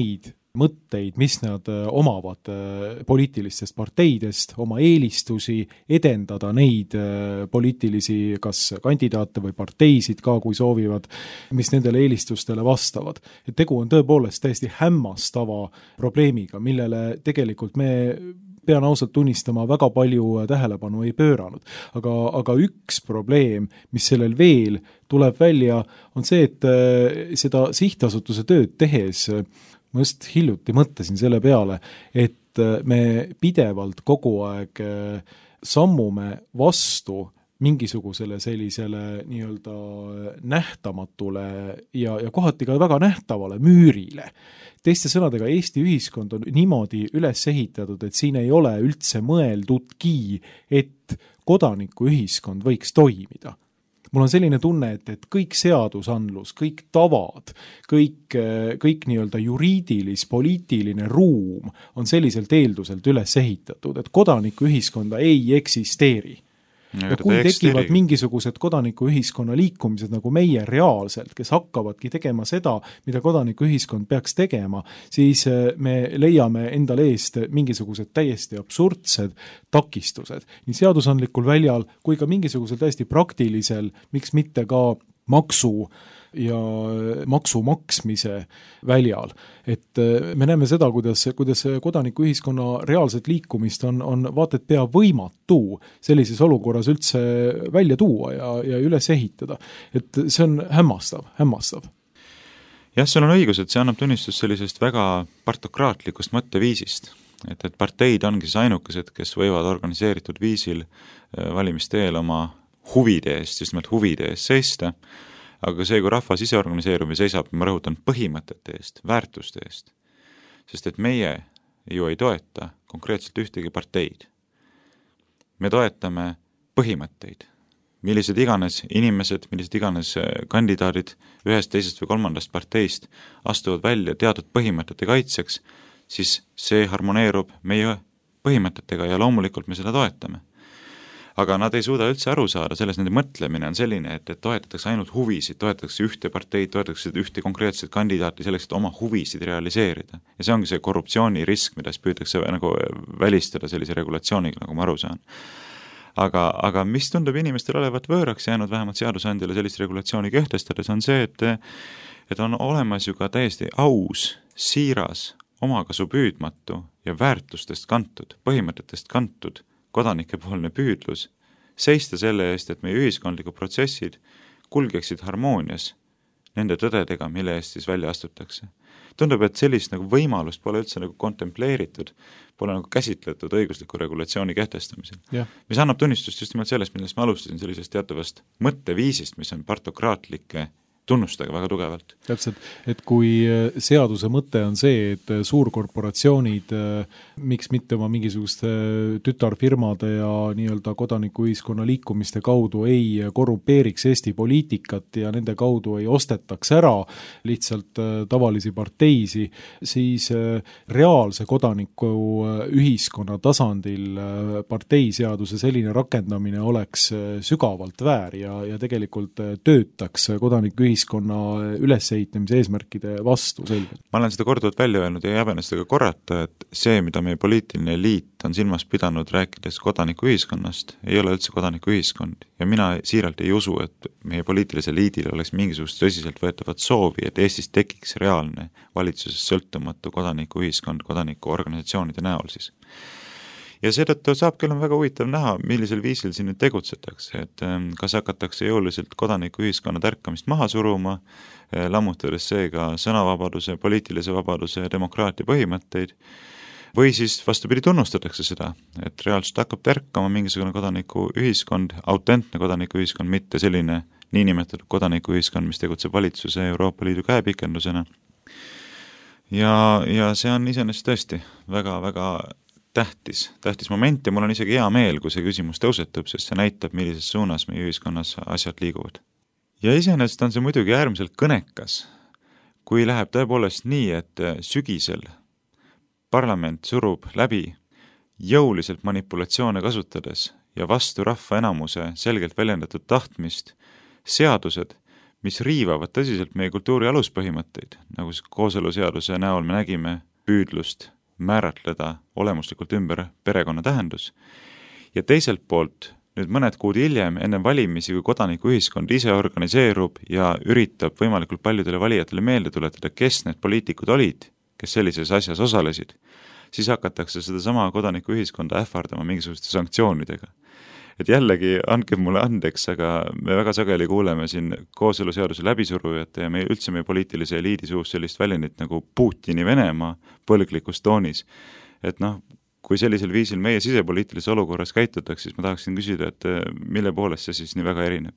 mõtteid, mis nad omavad poliitilistest parteidest, oma eelistusi, edendada neid poliitilisi kas kandidaate või parteisid ka, kui soovivad, mis nendele eelistustele vastavad. Et tegu on tõepoolest täiesti hämmastava probleemiga, millele tegelikult me pean ausalt tunnistama, väga palju tähelepanu ei pööranud. Aga, aga üks probleem, mis sellel veel tuleb välja, on see, et seda sihtasutuse tööd tehes ma just hiljuti mõtlesin selle peale, et me pidevalt kogu aeg sammume vastu mingisugusele sellisele nii-öelda nähtamatule ja, ja kohati ka väga nähtavale müürile. Teiste sõnadega, Eesti ühiskond on niimoodi üles ehitatud, et siin ei ole üldse mõeldudki, et kodanikuühiskond võiks toimida. Mul on selline tunne, et, et kõik seadusandlus, kõik tavad, kõik, kõik nii-öelda juriidilis, poliitiline ruum on selliselt eelduselt üles ehitatud, et kodanikuühiskonda ei eksisteeri. Ja kui tekivad mingisugused kodanikuühiskonna liikumised nagu meie reaalselt, kes hakkavadki tegema seda, mida kodanikuühiskond peaks tegema, siis me leiame endale eest mingisugused täiesti absurdsed takistused. Nii seadusandlikul väljal kui ka mingisugusel täiesti praktilisel, miks mitte ka maksu ja maksu maksmise väljal. Et me näeme seda, kuidas, kuidas kodanikuühiskonna reaalset liikumist on, on vaated pea võimatu sellises olukorras üldse välja tuua ja, ja üles ehitada. Et see on hämmastav, hämmastav.
Jah, sul on õigus, et see annab tunnistus sellisest väga partokraatlikust mõtteviisist. Et, et parteid ongi siis ainukesed, kes võivad organiseeritud viisil valimiste eel oma huvide eest, just nimelt huvide eest seista. Aga see, kui rahvas ise organiseerub ja seisab, ma rõhutan põhimõtete eest, väärtuste eest. Sest et meie ju ei toeta konkreetselt ühtegi parteid. Me toetame põhimõtteid. Millised iganes inimesed, millised iganes kandidaadid ühest, teisest või kolmandast parteist astuvad välja teatud põhimõtete kaitseks, siis see harmoneerub meie põhimõtetega ja loomulikult me seda toetame. Aga nad ei suuda üldse aru saada, selles nende mõtlemine on selline, et, et toetatakse ainult huvisid, toetatakse ühte parteid, toetatakse ühte konkreetset kandidaati selleks, et oma huvisid realiseerida. Ja see ongi see korruptsiooni risk, mida püütakse nagu välistada sellise regulatsiooniga, nagu ma aru saan. Aga, aga mis tundub inimestel olevat võõraks jäänud vähemalt seadusandjale sellist regulatsiooni kehtestades, on see, et, et on olemas ju ka täiesti aus, siiras, omakasu püüdmatu ja väärtustest kantud, põhimõtetest kantud kodanikepoolne püüdlus seista selle eest, et meie ühiskondlikud protsessid kulgeksid harmoonias nende tõdedega, mille eest siis välja astutakse. Tundub, et sellist nagu võimalust pole üldse nagu kontempleeritud, pole nagu käsitletud õigusliku regulatsiooni kehtestamisel.
Yeah.
Mis annab tunnistust just nimelt sellest, millest ma alustasin sellisest teatavast mõtteviisist, mis on partokraatlike tunnustega väga tugevalt.
Täpselt, et kui seaduse mõte on see, et suurkorporatsioonid, miks mitte oma mingisuguste tütarfirmade ja nii-öelda kodanikuühiskonna liikumiste kaudu ei korrupeeriks Eesti poliitikat ja nende kaudu ei ostetaks ära lihtsalt tavalisi parteisi, siis reaalse kodaniku ühiskonna tasandil parteiseaduse selline rakendamine oleks sügavalt väär ja, ja tegelikult töötaks kodanikuühiskonna ülesehitamise eesmärkide vastu selgelt.
Ma olen seda korduvalt välja öelnud ja ei häbene seda ka korrata, et see, mida meie poliitiline eliit on silmas pidanud rääkides kodanikuühiskonnast, ei ole üldse kodanikuühiskond. Ja mina siiralt ei usu, et meie poliitilisel eliidil oleks mingisugust tõsiselt võetavat soovi, et Eestis tekiks reaalne valitsuses sõltumatu kodanikuühiskond kodanikuorganisatsioonide näol siis. Ja seetõttu saab küll on väga huvitav näha, millisel viisil siin nüüd tegutsetakse, et kas hakatakse jõuliselt kodanikuühiskonna tärkamist maha suruma, lammutades seega sõnavabaduse, poliitilise vabaduse ja demokraatia põhimõtteid, või siis vastupidi tunnustatakse seda, et reaalselt hakkab tärkama mingisugune kodanikuühiskond, autentne kodanikuühiskond, mitte selline niinimetatud kodanikuühiskond, mis tegutseb valitsuse Euroopa Liidu käepikendusena. Ja, ja see on iseenesest tõesti väga, väga tähtis, tähtis moment ja mul on isegi hea meel, kui see küsimus tõusetub, sest see näitab, millises suunas meie ühiskonnas asjad liiguvad. Ja iseenesest on see muidugi äärmiselt kõnekas, kui läheb tõepoolest nii, et sügisel parlament surub läbi jõuliselt manipulatsioone kasutades ja vastu rahva enamuse selgelt väljendatud tahtmist seadused, mis riivavad tõsiselt meie kultuuri aluspõhimõtteid, nagu kooseluseaduse näol me nägime püüdlust määratleda olemuslikult ümber perekonna tähendus. Ja teiselt poolt nüüd mõned kuud hiljem, enne valimisi, kui kodanikuühiskond ise organiseerub ja üritab võimalikult paljudele valijatele meelde tuletada, kes need poliitikud olid, kes sellises asjas osalesid, siis hakatakse seda sama kodanikuühiskonda ähvardama mingisuguste sanktsioonidega. Et jällegi, andke mulle andeks, aga me väga sageli kuuleme siin kooseluseaduse läbisurujate ja me üldse meie poliitilise eliidi suus sellist väljendit nagu Putini Venemaa põlglikus toonis. Et noh, kui sellisel viisil meie sisepoliitilises olukorras käitutakse, siis ma tahaksin küsida, et mille poolest see siis nii väga erineb?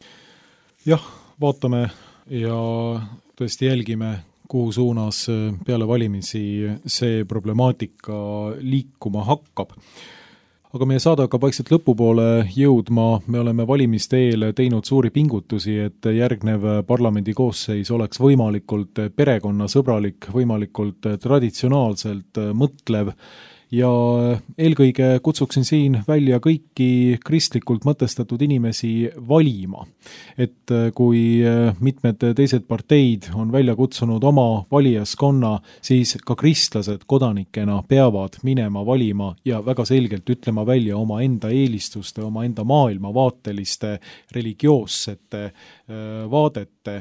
Jah, vaatame ja tõesti jälgime, kuhu suunas peale valimisi see problemaatika liikuma hakkab. Aga meie saade hakkab vaikselt lõpupoole jõudma, me oleme valimiste eel teinud suuri pingutusi, et järgnev parlamendi koosseis oleks võimalikult perekonnasõbralik, võimalikult traditsionaalselt mõtlev ja eelkõige kutsuksin siin välja kõiki kristlikult mõtestatud inimesi valima. Et kui mitmed teised parteid on välja kutsunud oma valijaskonna, siis ka kristlased kodanikena peavad minema valima ja väga selgelt ütlema välja oma enda eelistuste, oma enda maailmavaateliste, religioossete vaadete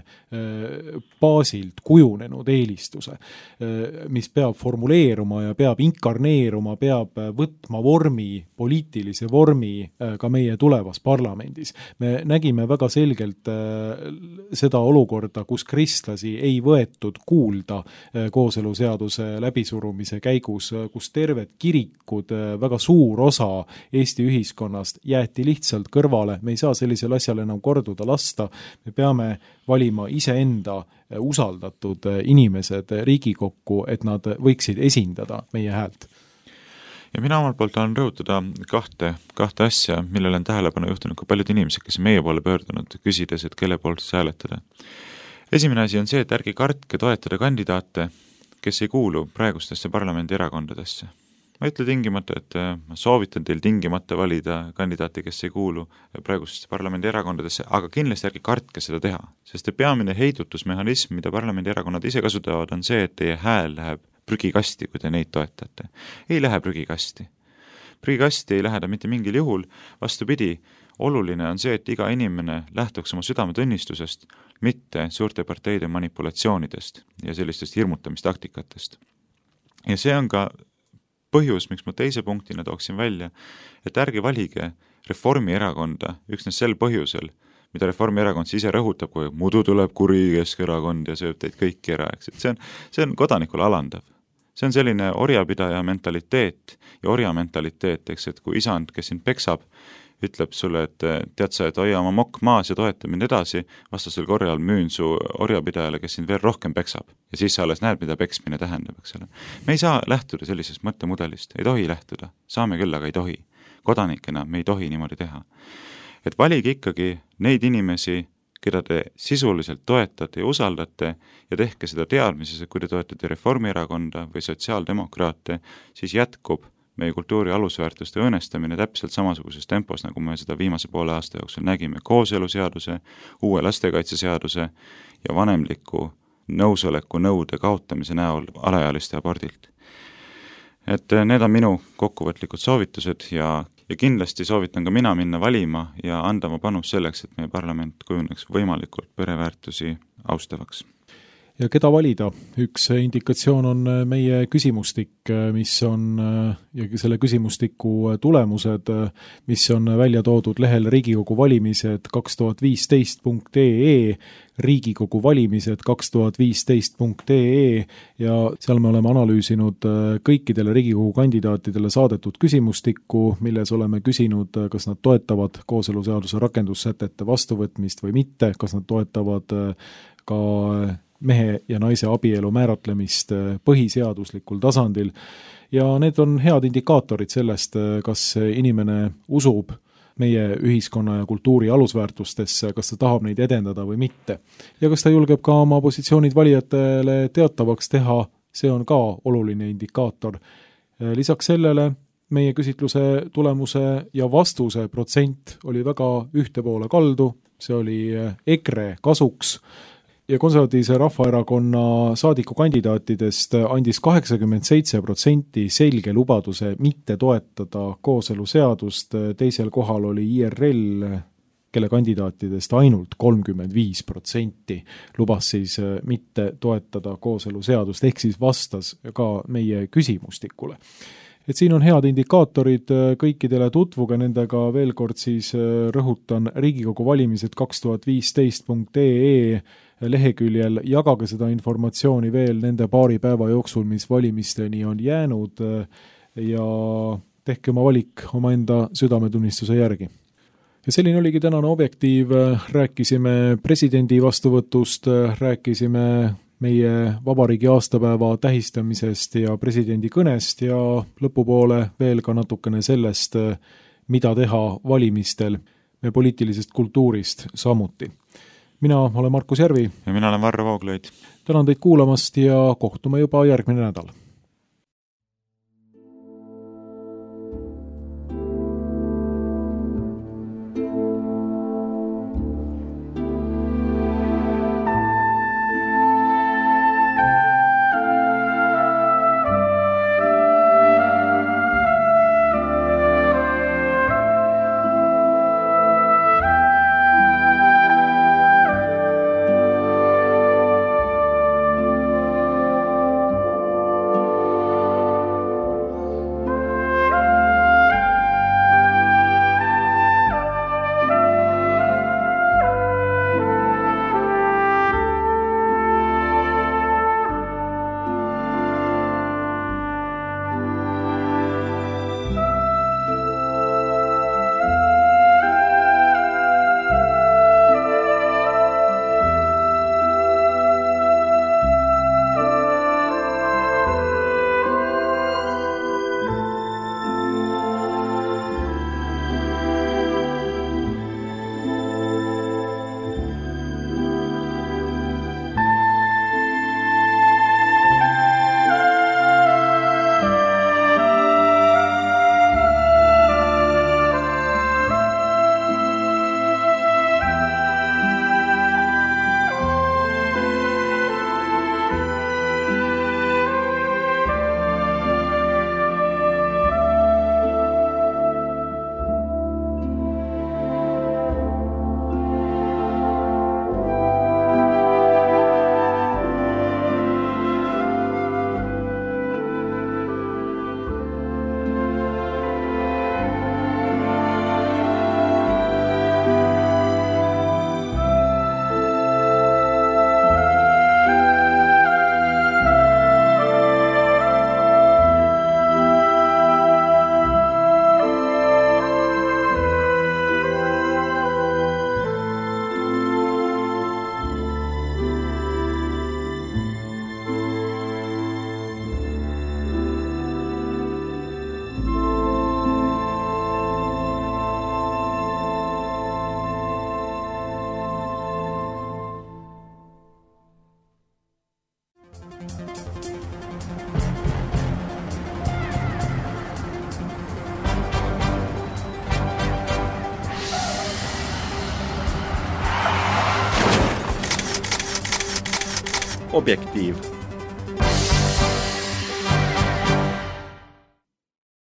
baasilt kujunenud eelistuse, mis peab formuleeruma ja peab inkarneeruma, peab võtma vormi, poliitilise vormi ka meie tulevas parlamendis. Me nägime väga selgelt seda olukorda, kus kristlasi ei võetud kuulda kooseluseaduse läbisurumise käigus, kus terved kirikud, väga suur osa Eesti ühiskonnast jäeti lihtsalt kõrvale. Me ei saa sellisel asjal enam korduda lasta. Me peame valima iseenda usaldatud inimesed Riigikokku, et nad võiksid esindada meie häält.
Ja mina omalt poolt tahan rõhutada kahte, kahte asja, millele on tähelepanu juhtunud ka paljud inimesed, kes meie poole pöördunud, küsides, et kelle poolt hääletada. Esimene asi on see, et ärge kartke toetada kandidaate, kes ei kuulu praegustesse parlamendi erakondadesse. Ma ütle tingimata, et ma soovitan teil tingimata valida kandidaati, kes ei kuulu praegustesse parlamendi erakondadesse, aga kindlasti ärge kartke seda teha, sest peamine heidutusmehhanism, mida parlamendi erakonnad ise kasutavad, on see, et teie hääl läheb prügikasti, kui te neid toetate. Ei lähe prügikasti. Prügikasti ei lähe ta mitte mingil juhul, vastupidi, oluline on see, et iga inimene lähtuks oma südametunnistusest, mitte suurte parteide manipulatsioonidest ja sellistest hirmutamistaktikatest. Ja see on ka põhjus, miks ma teise punktina tooksin välja, et ärge valige Reformierakonda üksnes sel põhjusel, mida Reformierakond ise rõhutab, kui muidu tuleb kuri Keskerakond ja sööb teid kõiki ära, eks. See on, see on kodanikule alandav. See on selline orjapidaja mentaliteet ja orja mentaliteet, eks, et kui isand, kes sind peksab, ütleb sulle, et tead sa, et hoia oma mokk maas ja toeta mind edasi, vastasel korral müün su orjapidajale, kes sind veel rohkem peksab. Ja siis sa alles näed, mida peksmine tähendab, eks ole. Me ei saa lähtuda sellisest mõttemudelist, ei tohi lähtuda. Saame küll, aga ei tohi. Kodanikena me ei tohi niimoodi teha. Et valige ikkagi neid inimesi, keda te sisuliselt toetate ja usaldate ja tehke seda teadmises, et kui te toetate Reformierakonda või sotsiaaldemokraate, siis jätkub meie kultuuri alusväärtuste õõnestamine täpselt samasuguses tempos, nagu me seda viimase poole aasta jooksul nägime kooseluseaduse, uue lastekaitseseaduse ja vanemliku nõusoleku nõude kaotamise näol alaealiste abordilt. Et need on minu kokkuvõtlikud soovitused ja, ja kindlasti soovitan ka mina minna valima ja anda oma panus selleks, et meie parlament kujuneks võimalikult pereväärtusi austavaks.
Ja keda valida? Üks indikatsioon on meie küsimustik, mis on, ja selle küsimustiku tulemused, mis on välja toodud lehel Riigikogu valimised kaks tuhat viisteist punkt ee, Riigikogu valimised kaks tuhat viisteist punkt ee ja seal me oleme analüüsinud kõikidele Riigikogu kandidaatidele saadetud küsimustikku, milles oleme küsinud, kas nad toetavad kooseluseaduse rakendussätete vastuvõtmist või mitte, kas nad toetavad ka mehe ja naise abielu määratlemist põhiseaduslikul tasandil ja need on head indikaatorid sellest, kas inimene usub meie ühiskonna ja kultuuri alusväärtustesse, kas ta tahab neid edendada või mitte. Ja kas ta julgeb ka oma positsioonid valijatele teatavaks teha, see on ka oluline indikaator. Lisaks sellele meie küsitluse tulemuse ja vastuse protsent oli väga ühte poole kaldu, see oli EKRE kasuks. ja Konservatiivse Rahvaerakonna saadikukandidaatidest andis kaheksakümmend seitse protsenti selge lubaduse mitte toetada kooseluseadust, teisel kohal oli I R L, kelle kandidaatidest ainult kolmkümmend viis protsenti lubas siis mitte toetada kooseluseadust, ehk siis vastas ka meie küsimustikule. Et siin on head indikaatorid kõikidele, tutvuge nendega, veel kord siis rõhutan Riigikogu valimised kaks tuhat viisteist punkt ee leheküljel, jagage seda informatsiooni veel nende paari päeva jooksul, mis valimisteni on jäänud ja tehke oma valik omaenda südametunnistuse järgi. Ja selline oligi tänane Objektiiv, rääkisime presidendi vastuvõtust, rääkisime meie vabariigi aastapäeva tähistamisest ja presidendi kõnest ja lõpupoole veel ka natukene sellest, mida teha valimistel, me poliitilisest kultuurist samuti. Mina olen Markus Järvi.
Ja mina olen Varro Vooglaid.
Tänan teid kuulamast ja kohtume juba järgmine nädal.
Objektiiv.